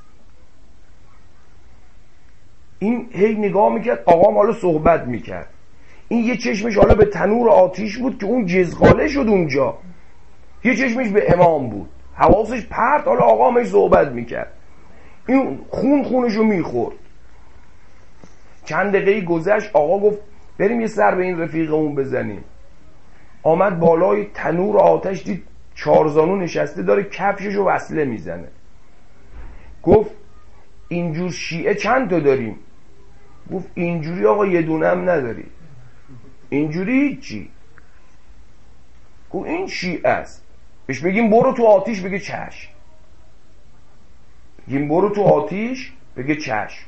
این هی نگاه میکرد، آقا حالا صحبت میکرد، این یه چشمش حالا به تنور آتیش بود که اون جزغاله شد اونجا، یه چشمش به امام بود، حواسش پرت، حالا آقا همش صحبت میکرد، این خونشو میخورد. چند دقیقه گذشت، آقا گفت بریم یه سر به این رفیقمون بزنیم. آمد بالای تنور آتش، دید 4 زانو نشسته داره کفششو وصله میزنه. گفت اینجور شیعه چند تا داریم؟ گفت اینجوری آقا یه دونه هم نداری. اینجوری هیچی. گفت این شیعه است، بهش بگیم برو تو آتیش بگه چشم. بگیم برو تو آتیش بگه چشم.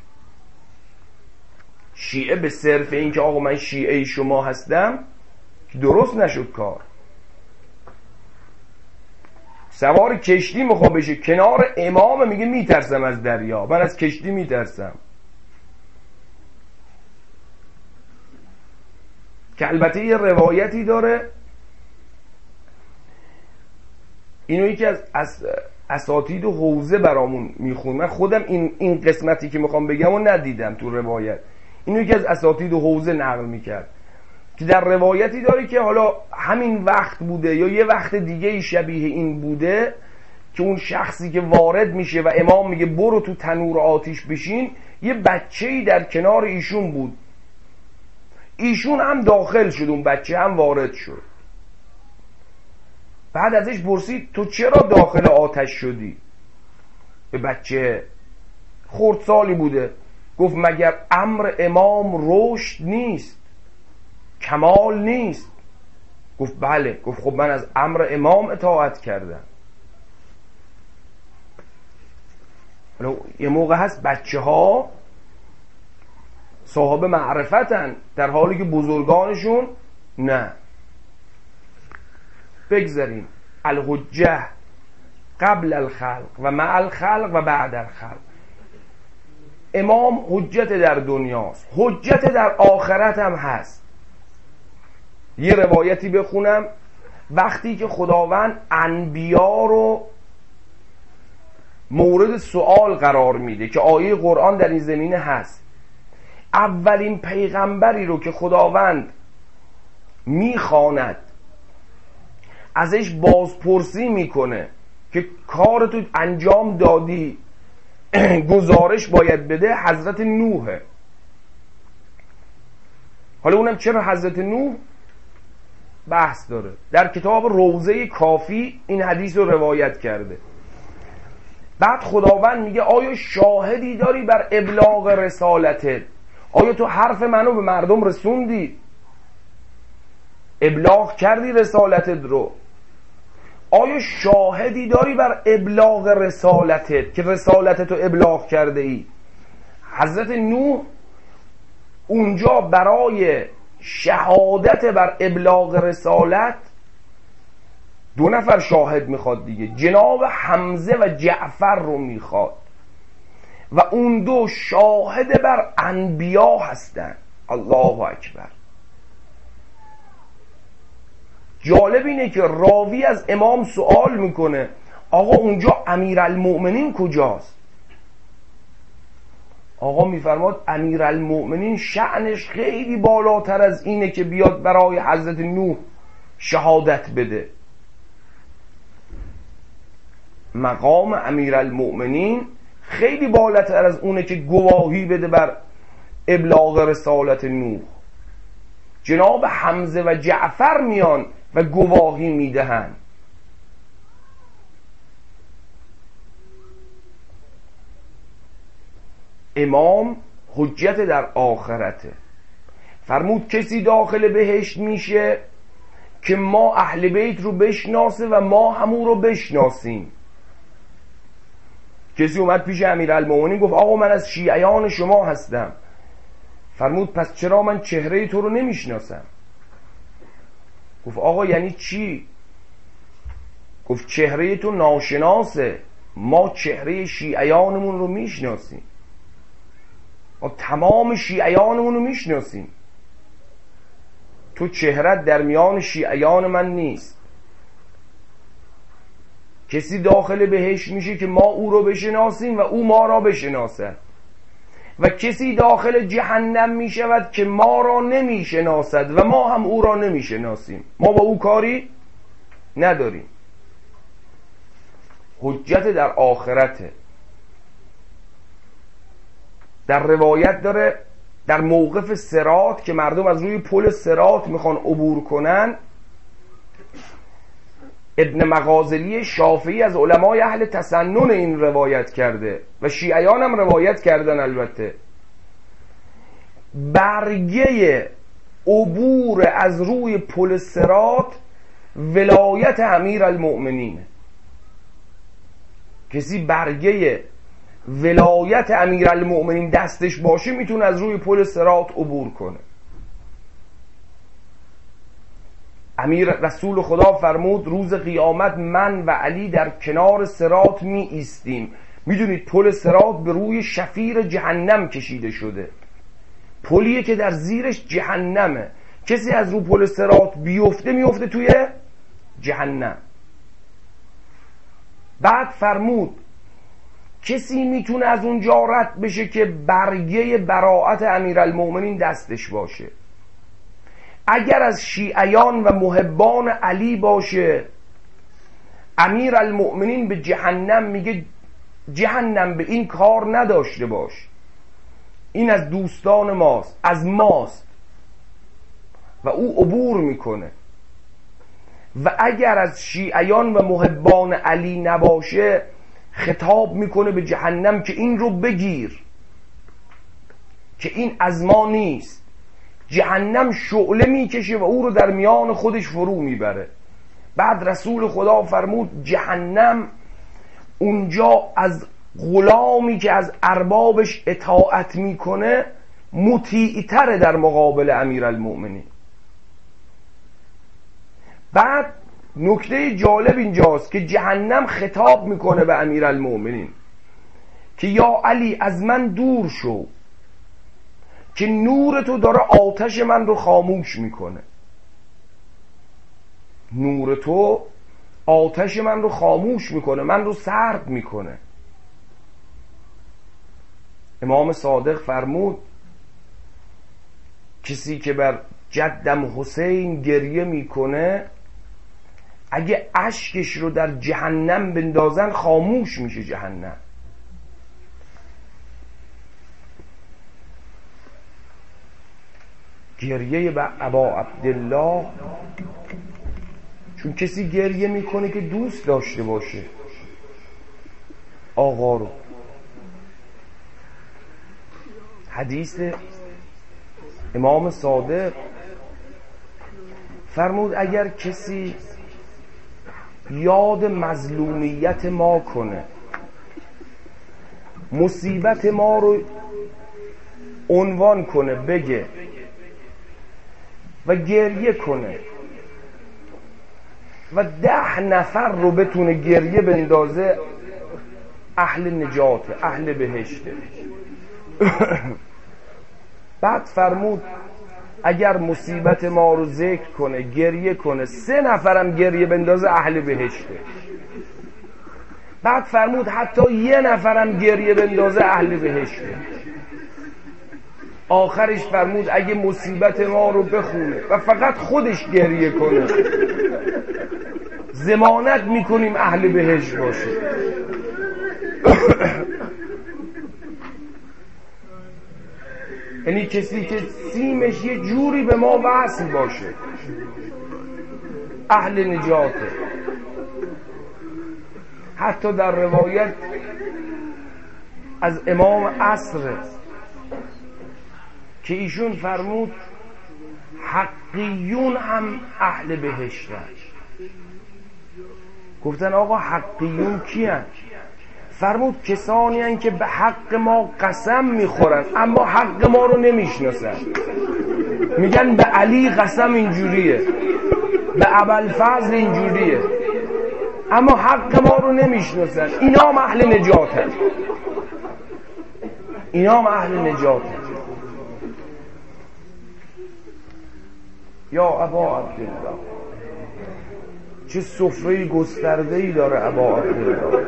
شیعه به صرف این که آقا من شیعه شما هستم درست نشد کار. سوار کشتی میخواد بشه، کنار امام میگه میترسم از دریا، من از کشتی میترسم. که البته یه روایتی داره، اینو یکی از اساتید و حوزه برامون میخون. من خودم این قسمتی که میخوام بگم و ندیدم تو روایت، اینو یکی از اساتید و حوزه نقل میکرد که در روایتی داره که حالا همین وقت بوده یا یه وقت دیگه شبیه این بوده که اون شخصی که وارد میشه و امام میگه برو تو تنور آتیش بشین، یه بچه‌ای در کنار ایشون بود، ایشون هم داخل شد، اون بچه هم وارد شد. بعد ازش پرسید تو چرا داخل آتش شدی؟ به بچه خردسالی بوده گفت مگر امر امام رشد نیست، کمال نیست؟ گفت بله. گفت خب من از امر امام اطاعت کردم. یه موقع هست بچه ها صاحب معرفتن در حالی که بزرگانشون نه. بگذاریم الحجه قبل الخلق و مع الخلق و بعد الخلق. امام حجت در دنیاست، حجت در آخرت هم هست. یه روایتی بخونم، وقتی که خداوند انبیا رو مورد سوال قرار میده که آیه قرآن در این زمینه هست، اولین پیغمبری رو که خداوند میخواند ازش بازپرسی میکنه که کار تو انجام دادی، گزارش باید بده، حضرت نوحه. حالا اونم چرا حضرت نوح؟ بحث داره. در کتاب روضه کافی این حدیث رو روایت کرده. بعد خداوند میگه آیا شاهدی داری بر ابلاغ رسالتت؟ آیا تو حرف منو به مردم رسوندی؟ ابلاغ کردی رسالتت رو؟ آیا شاهدی داری بر ابلاغ رسالتت که رسالتت رو ابلاغ کرده ای؟ حضرت نوح اونجا برای شهادت بر ابلاغ رسالت 2 نفر شاهد میخواد دیگه، جناب حمزه و جعفر رو میخواد و اون 2 شاهد بر انبیا هستن. الله اکبر. جالب اینه که راوی از امام سوال میکنه آقا اونجا امیرالمؤمنین کجاست؟ آقا میفرماد امیرالمؤمنین شأنش خیلی بالاتر از اینه که بیاد برای حضرت نوح شهادت بده. مقام امیرالمؤمنین خیلی بالاتر از اونه که گواهی بده بر ابلاغ رسالت نوح. جناب حمزه و جعفر میان و گواهی میدهن. امام حجت در آخرته. فرمود کسی داخل بهشت میشه که ما اهل بیت رو بشناسه و ما همون رو بشناسیم. کسی اومد پیش امیرالمؤمنین گفت آقا من از شیعیان شما هستم. فرمود پس چرا من چهره تو رو نمیشناسم؟ گفت آقا یعنی چی؟ گفت چهره تو ناشناسه، ما چهره شیعیانمون رو میشناسیم، ما تمام شیعیانمون رو میشناسیم، تو چهرت در میان شیعیان من نیست. کسی داخل بهشت میشه که ما او رو بشناسیم و او ما را بشناسه و کسی داخل جهنم میشود که ما را نمیشناسد و ما هم او را نمیشناسیم، ما با او کاری نداریم. حجت در آخرته. در روایت داره در موقف صراط که مردم از روی پل صراط میخوان عبور کنن، ابن مغازلی شافعی از علمای اهل تسنن این روایت کرده و شیعیان هم روایت کردن. البته برگه عبور از روی پل صراط ولایت امیرالمؤمنین. کسی برگه ولایت امیرالمؤمنین دستش باشه میتونه از روی پل صراط عبور کنه. امیر رسول خدا فرمود روز قیامت من و علی در کنار صراط می ایستیم. میدونید پل صراط به روی شفیر جهنم کشیده شده، پلیه که در زیرش جهنمه. کسی از رو پل صراط بیفته میفته توی جهنم. بعد فرمود کسی میتونه از اونجا رد بشه که برگه براءت امیرالمؤمنین دستش باشه. اگر از شیعیان و محبان علی باشه، امیرالمؤمنین به جهنم میگه جهنم به این کار نداشته باش، این از دوستان ماست، از ماست، و او عبور میکنه. و اگر از شیعیان و محبان علی نباشه خطاب میکنه به جهنم که این رو بگیر، که این از ما نیست. جهنم شعله میکشه و او رو در میان خودش فرو میبره. بعد رسول خدا فرمود جهنم اونجا از غلامی که از اربابش اطاعت میکنه مطیع‌تره در مقابل امیرالمؤمنین. بعد نکته جالب اینجاست که جهنم خطاب میکنه به امیرالمؤمنین که یا علی از من دور شو که نور تو داره آتش من رو خاموش میکنه. نور تو آتش من رو خاموش میکنه، من رو سرد میکنه. امام صادق فرمود کسی که بر جدم حسین گریه میکنه اگه اشکش رو در جهنم بندازن خاموش میشه جهنم. گریه به ابا عبدالله، چون کسی گریه میکنه که دوست داشته باشه آقا رو. حدیث امام صادق فرمود اگر کسی یاد مظلومیت ما کنه، مصیبت ما رو عنوان کنه، بگه و گریه کنه و 10 نفر رو بتونه گریه بندازه، اهل نجاته، اهل بهشته. بعد فرمود اگر مصیبت ما رو ذکر کنه، گریه کنه، 3 نفرم گریه بندازه، اهل بهشته. بعد فرمود حتی 1 نفرم گریه بندازه، اهل بهشته. آخرش فرمود اگه مصیبت ما رو بخونه و فقط خودش گریه کنه، ضمانت میکنیم اهل بهشت باشه. یعنی کسی که سیمش یه جوری به ما وصل باشه، اهل نجاته. حتی در روایت از امام عصر که ایشون فرمود حقیون هم اهل بهشتن. گفتن آقا حقیون کیان؟ فرمود کسانی هستند که به حق ما قسم میخورن اما حق ما رو نمیشناسن. میگن به علی قسم اینجوریه، به ابوالفضل اینجوریه، اما حق ما رو نمیشناسن. اینا هم اهل نجاتن، اینا هم اهل نجاتن. یا ابا عبدالله، چه سفره گسترده‌ای داره ابا عبدالله.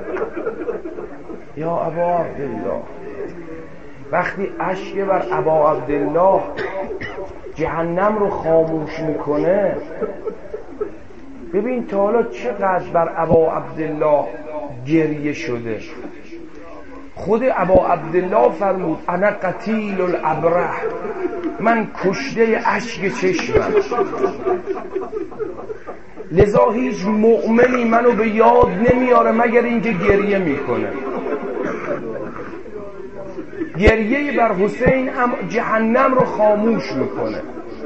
یا ابا عبدالله، وقتی اشک بر ابا عبدالله جهنم رو خاموش میکنه، ببین تا حالا چقدر بر ابا عبدالله گریه شده. خود ابا عبدالله فرمود انا قتیل الابره، من کشته اشک چشمم. لذا هیچ مؤمنی منو به یاد نمیاره مگر اینکه گریه میکنه. گریه بر حسین هم جهنم رو خاموش میکنه.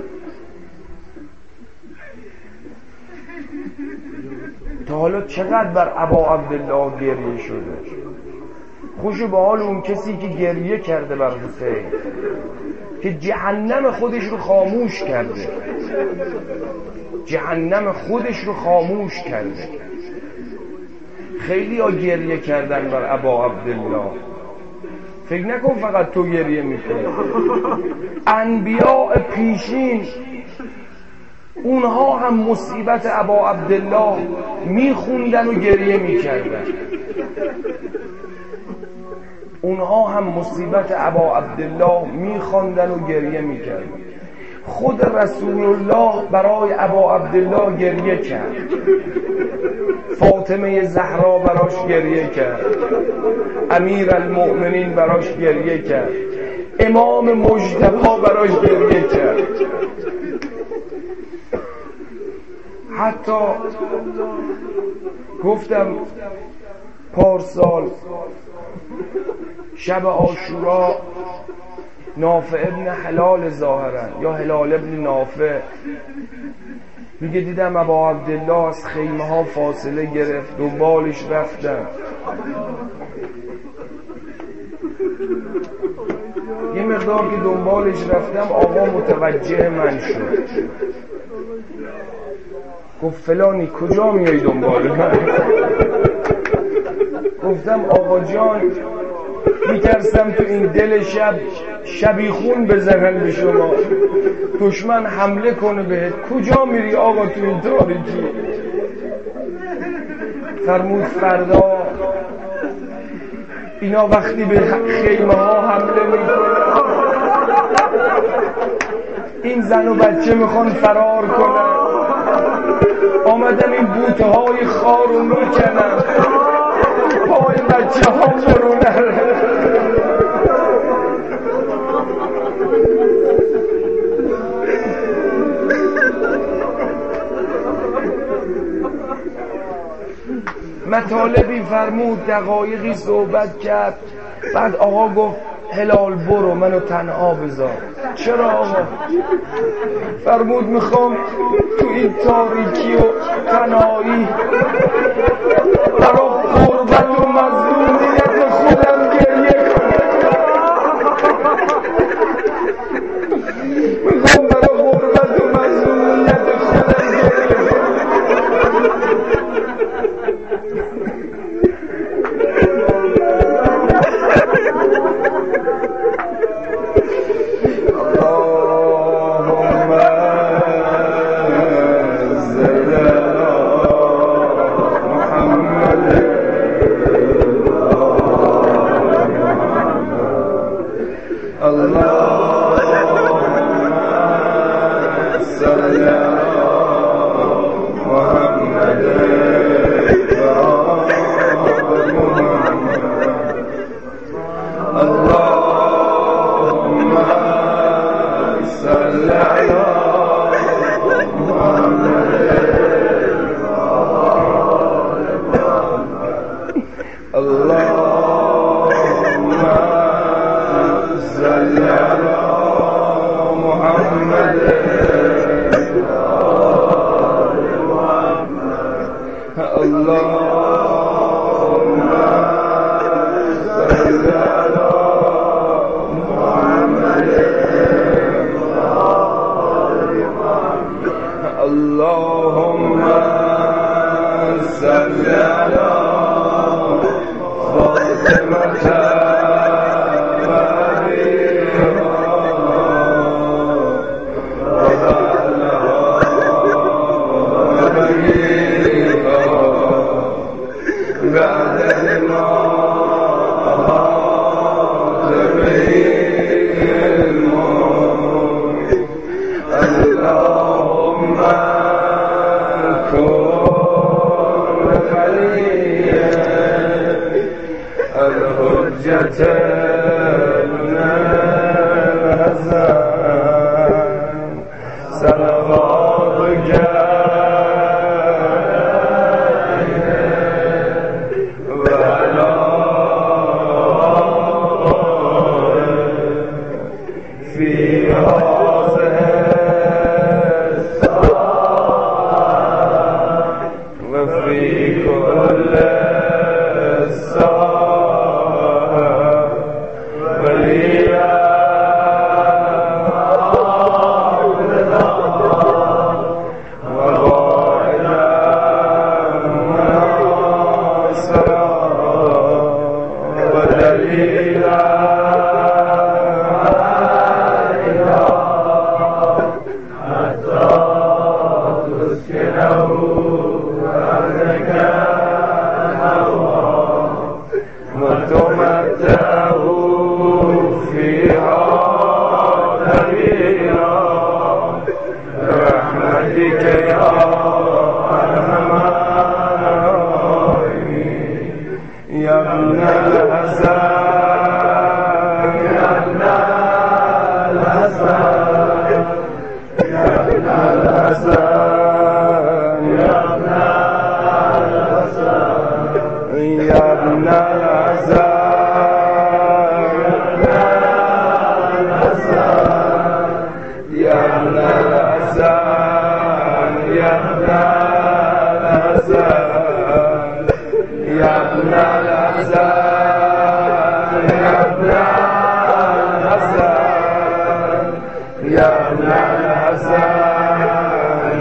تا حالا چقدر بر ابا عبدالله گریه شده. خوش به حال اون کسی که گریه کرده بر حسین، که جهنم خودش رو خاموش کرده، جهنم خودش رو خاموش کرده. خیلی ها گریه کردن بر ابا عبدالله. فکر نکن فقط تو گریه میکنی. انبیاء پیشین اونها هم مصیبت ابا عبدالله میخوندن و گریه میکردن. اونها هم مصیبت ابا عبدالله میخوندن و گریه میکردن. خود رسول الله برای ابا عبدالله گریه کرد، فاطمه زهرا براش گریه کرد، امیرالمؤمنین براش گریه کرد، امام مجتبی براش گریه کرد. حتی گفتم پارسال شب عاشورا نافع ابن حلال ظاهرا یا هلال ابن نافع میگه دیدم ابا عبدالله از خیمه ها فاصله گرفت، دنبالش رفتم. یه مقدار که دنبالش رفتم آقا متوجه من شد، گفت فلانی کجا میای دنبال من؟ گفتم آقا جان میترسم تو این دل شب شبیخون بزنن به شما، دشمن حمله کنه بهت. کجا میری آقا تو این تاریکی؟ فرمود فردا اینا وقتی به خیمه ها حمله میکنن، این زن و بچه میخوان فرار کنن، آمدم این بوته های خار رو میکنن، پای بچه ها برونن. مطالبی فرمود، دقایقی صحبت کرد، بعد آقا گفت هلال برو منو تنها بذار. چرا آقا؟ فرمود میخوام تو این تاریکی و تنهایی برا غربت و مظلومیت خودم گریه کنم. میخوام برا غربت و مظلومیت خودم گریه کنم. الحسن يا ابن الحسن يا ابن الحسن يا ابن الحسن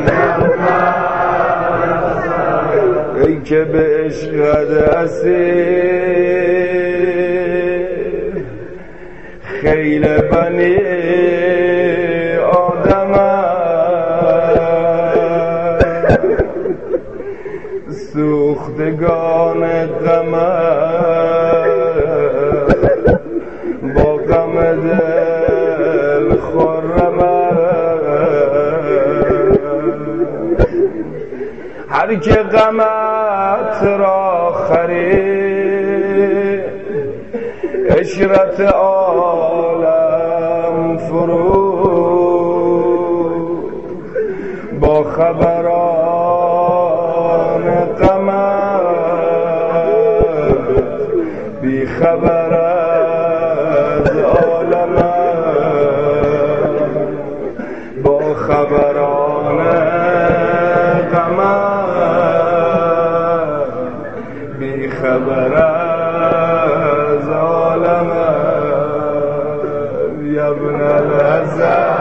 ای که به عشقت اسیر خیل بنی آدم سوختگان غم با غم دل خرم هر که غمت را خرید عشرت عالم فرو با خبران غمت بی خبر از عالم با خبران غمت بی خبر از عالم یا ابن الحسن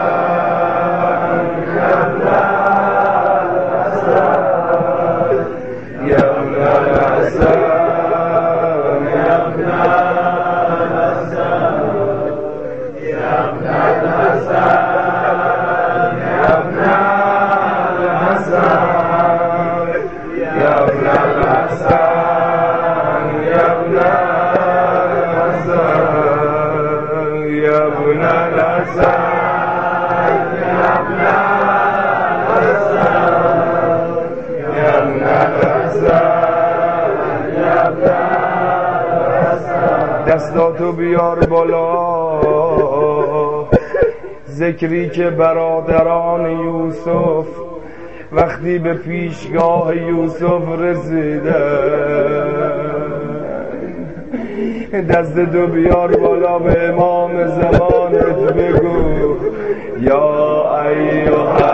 یا ابن الحسن یا ابن الحسن یا ابن الحسن یا ابن الحسن یا ابن الحسن یا ابن الحسن یا ابن الحسن دستاتو بیار بالا ذکری که برادران یوسف وقتی به پیشگاه یوسف رسیدن دستتو بیار بالا به امام زمانت بگو یا ایها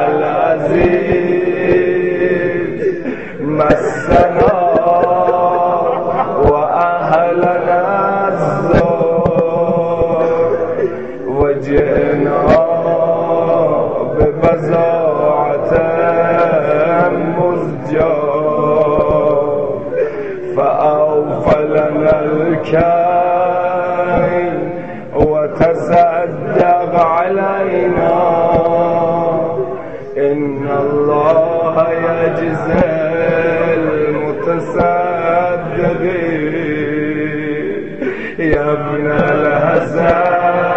العزیز مسنا و اهلنا وجئنا ببضاعة مزجاة فأوفلنا الكيل وتصدق علينا إن الله يجزي المتصدقين يا ابن الحسن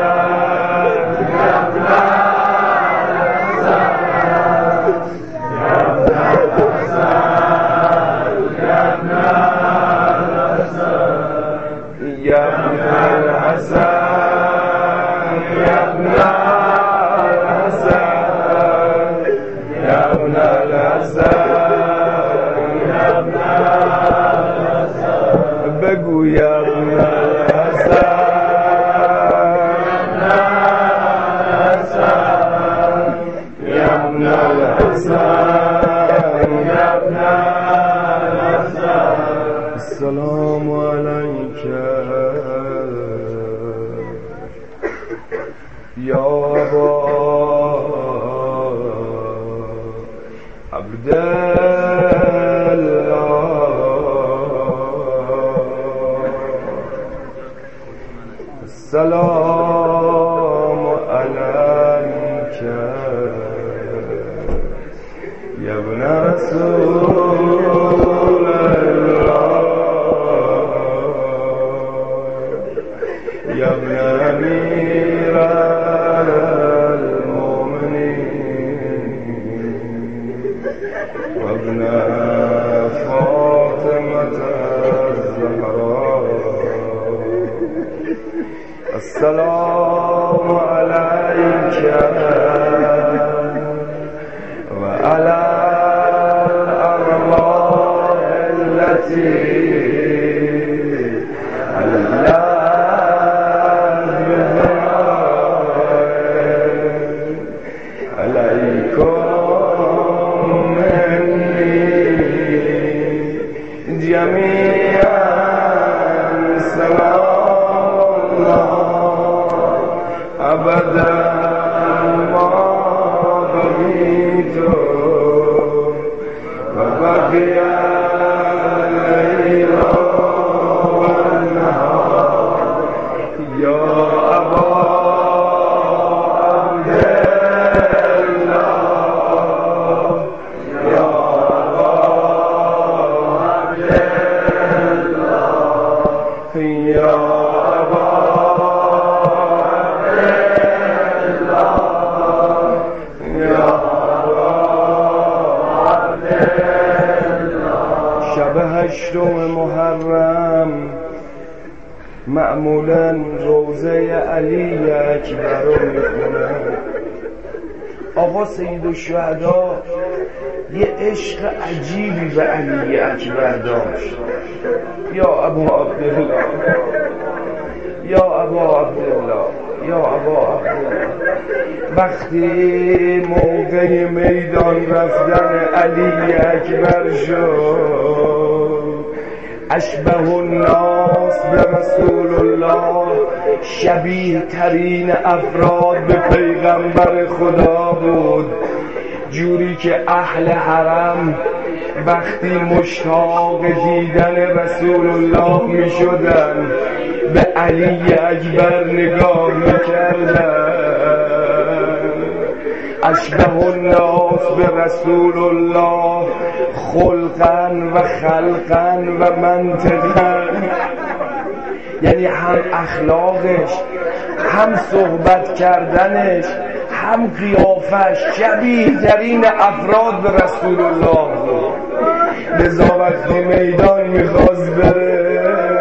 بگو یا ابن الحسن یا ابن الحسن یا ابن الحسن السلام علیک یا ابا السلام عليك يا ابن رسول الله يا ابن أمير المؤمنين وابن فاطمة الزهراء السلام عليك وعلى الأرواح التي عليكم من یا ابا عبدالله یا ابا عبدالله. شب 8 محرم معمولا روضه علی اکبر رو میخونن. آقا سید الشهدا یه عشق عجیبی به علی اکبر داشت. یا ابا عبدالله یا ابا عبدالله یا ابا عبدالله. وقتی موقع میدان رفتن علی اکبر شد، اشبه الناس به رسول الله، شبیه ترین افراد به پیغمبر خدا بود. جوری که اهل حرم وقتی مشتاق دیدن رسول الله می شدن به علی اکبر نگاه می کردن. اشبه الناس به رسول الله خلقا و خلقا و منطقا، یعنی هم اخلاقش، هم صحبت کردنش، هم قیافش شبیه ترین افراد به رسول الله بود. لذا وقتی میدان میخواست بره،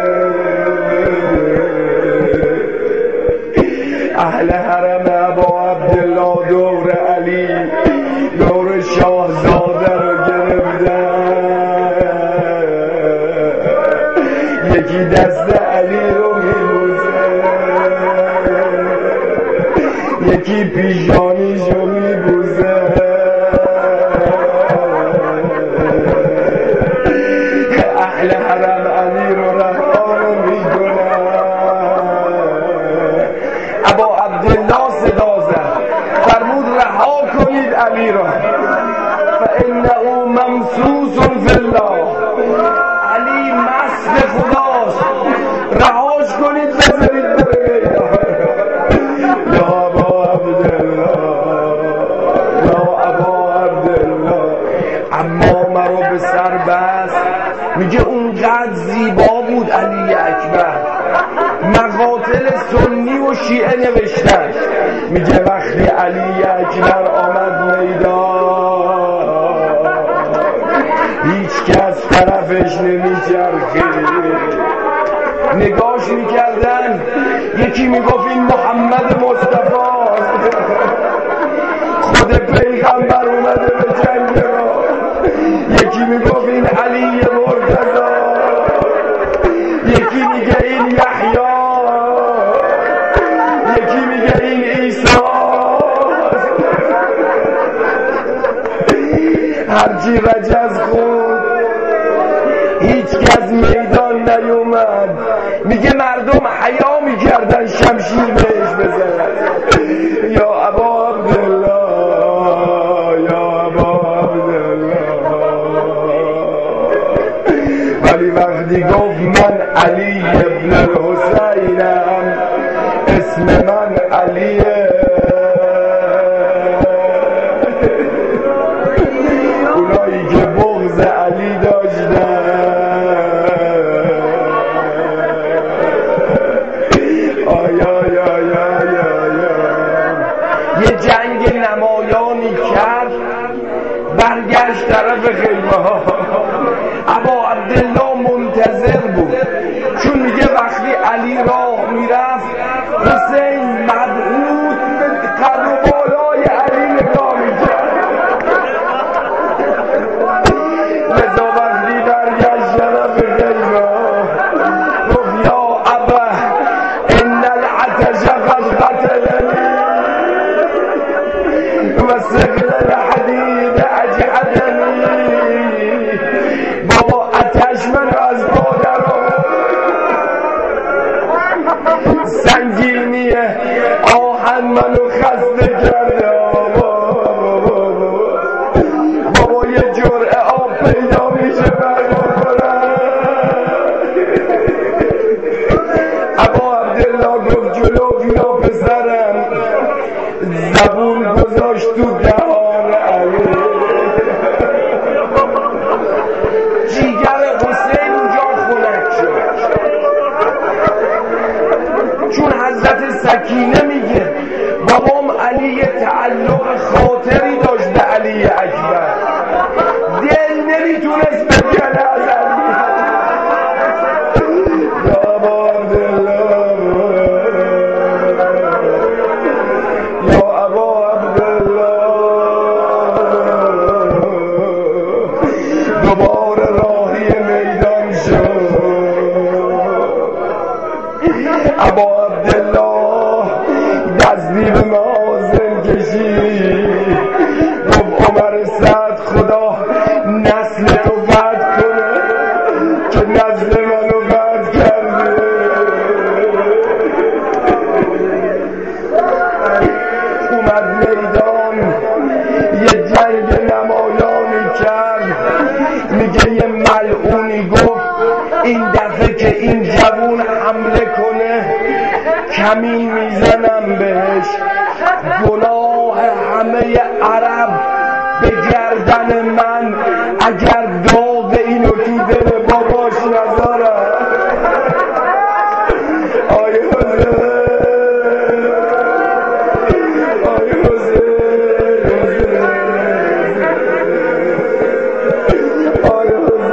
اهل حرم ابا عبدالله دور علی، دور شاهزاده رو گرفتن. یکی دست علی رو میبوسه، یکی پیشانیش رو میبوسه. اهل حرم علی رو رها میکنن. ابا عبدالله صدا زد، فرمود رها کنید علی را، فانه ممسوس فی الله. علی مست خداست، رهاش کنید بذارید بره میدان. یا ابا عبدالله یا ابا عبدالله. اما مرا به سر بست، میگه اونقدر زیبا بود علی اکبر، مقاتل سنی و شیعه نوشتن. میگه وقتی علی اکبر آمد میدان، هیچ کس طرفش نمیچرخید. نگاش میکردن، یکی میگفت این محمد مصطفی، خود پیغمبر اومده به جنگ را. یکی میگفت این علی مرتضی، یکی میگه این یحیی، یکی میگه این عیسی. هرچی رجز خود، هیچ کس میدان نیومد. میگه مردم حیا میکردن شمشیر بهش بزنن. یا ابا عبدالله یا ابا عبدالله. ولی وقتی گفت من علی ابن الحسینم، اسم من علیه، اونایی که بغض علی داشتن، یه جنگ نمایانی کرد، برگشت طرف خیمه ها. ابا عبدالله منتظر بود، چون میگه وقتی علی راه میرفت، حسین مبهوت به قد و بالای علی نگاه میکرد. لذا وقتی برگشت طرف خیمه ها، گفت یا ابا ان العطش قد قتلنی و سقل الحدید اجحدنی. بابا آتش منو از پا در آورد، سنگینی آهن منو خسته کرده. بابا یه جرعه آب پیدا میشه برگردن. ابا عبدالله گفت جلو بیا پسرم، زبون گذاشت تو دهان علی. جیگر حسین اونجا خنک شد. ابا عبدالله دستی به مازن کشید، گفت عمر سعد خدا نسل تو قطع کنه که نسل منو قطع کرده. اومد میدان یه جنگ نمایانی کرد، میگه یه ملعونی گفت این دفعه که این جوون حمله کنه کمین میزنم بهش، گناه همه عرب به گردن من اگر داغ اینو تو دل باباش نذارم. آی حسین، آی حسین، آی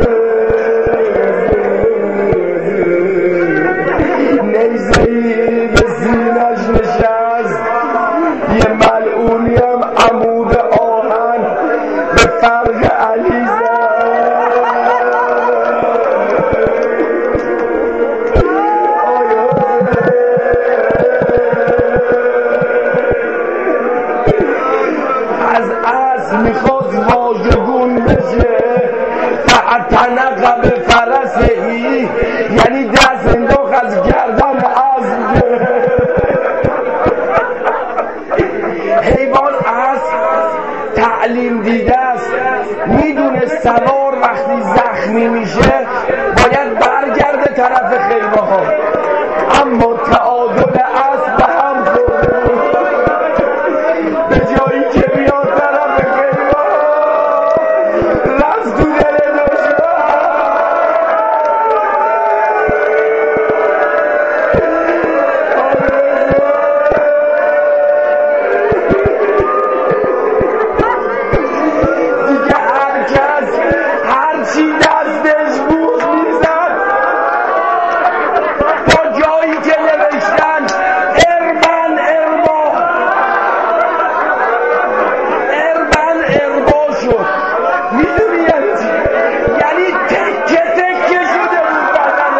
حسین، نیزه‌ای به سینش نشست، یه ملعونی هم عمود آهن به فرق علی زد. از اصل میخواست واژگون بشه، فاعتنق به فرسهی، یعنی دست انداخت از گردن اسب. حیوان اسب تعلیم دیده است، میدونه سوار وقتی زخمی میشه باید برگرده طرف خیمه ها، اما تعادل اسب به هم خورده بود، به جایی که بیاد طرف خیمه ها رفت تو دل دشمن. دیگه هر کس هر چی دستش بود میزد، تا جایی که نوشتن اربن اربا، اربن اربا شد. میدونی یعنی چی؟ یعنی تکه تکه شده بود بدن.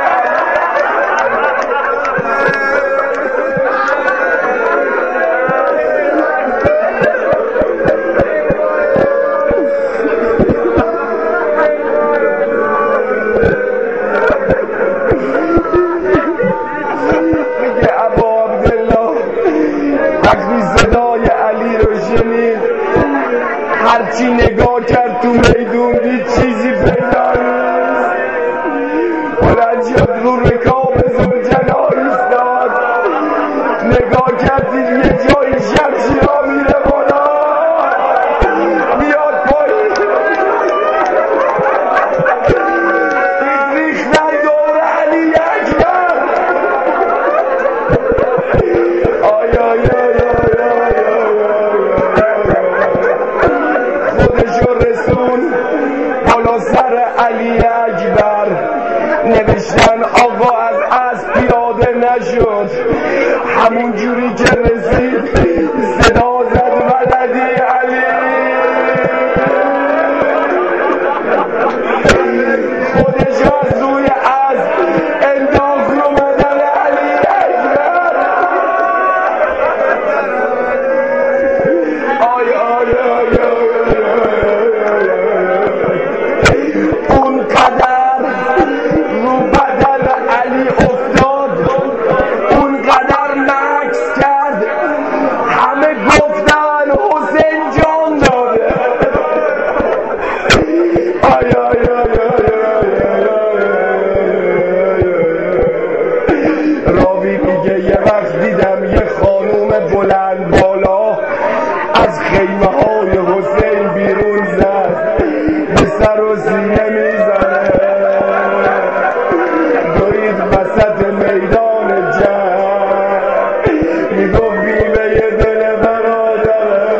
میگه ابا عبدالله وقتی صدای علی رو شنید، هرچی نگاه کرد تو میدون دید چیزی پیدا نیست، بلند شد رو رکاب زوجنا ایستاد، نگاه کرد دید یه جایی شمشیرها میره بالا میاد پایین، دید ریختن دور علی اکبر. آی آی آی خودشو رسون بالا سر علی اکبر، نوشتن آقا از اسب پیاده نشد، همون جوری که رسید صدا زد مددی علی. خودش از روی اسب انداخت رو بدن علی اکبر. آی آی آی اون قدر رو بدن علی افتاد، اون قدر مکس کرد، همه گفتن حسین جان داده. آی آی آی راوی میگه یه وقت دیدم یه خانوم بلند بالا از خیمه های حسین بیرون زد، به سر و سینه میزنه، دوید وسط میدان جنگ، میگفت بیمه دل برادره.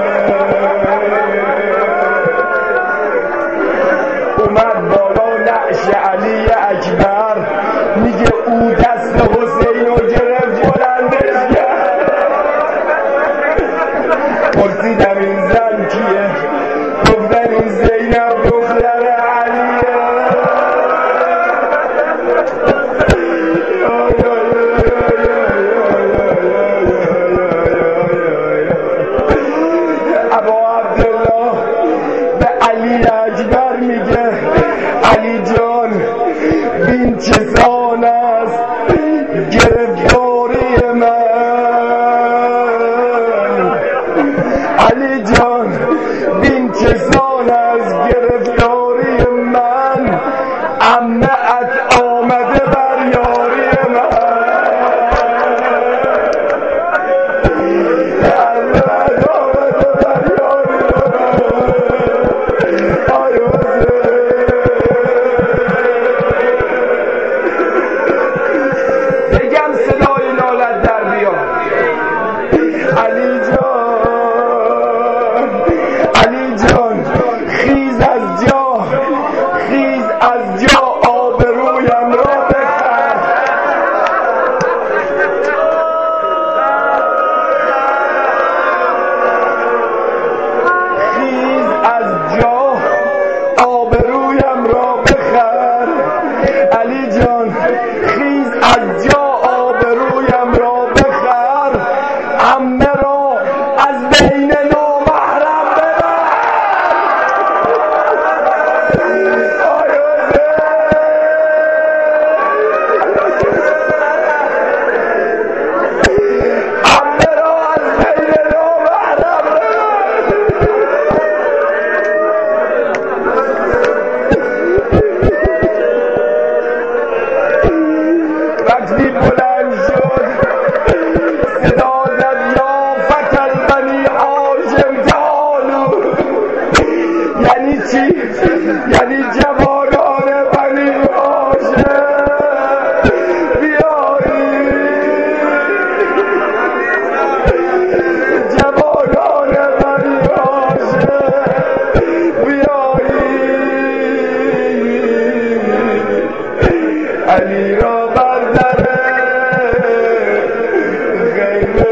اومد بالا نعش علی اکبر، میگه او دست حسین رو گرفت بلندش کرد. پرسیدم این زن کیه؟ گفتن این زینب دختر علیه. وقتی بلند شد صدا زد یا فتل بنی هاشم تعالوا. یعنی چی؟ یعنی جوانان بنی هاشم بیایید، جوانان بنی هاشم بیایید، علی را بردر غیر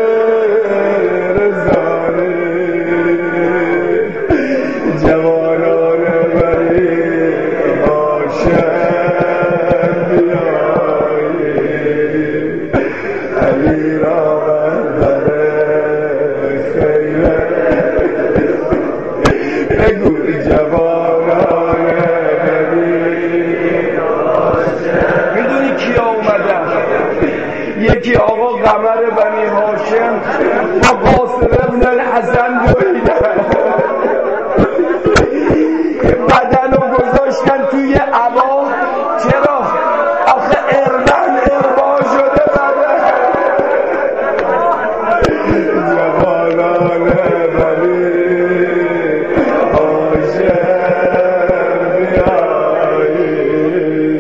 رزانه، جوانان بنی هاشم بیایید، علی را بردر خیر. بگو جوانان میدونی کیا اومدن؟ یکی آقا قمر بنی هاشم با قاسم ابن الحسن دویدن، بدن رو گذاشتن توی عبا. چرا؟ آخه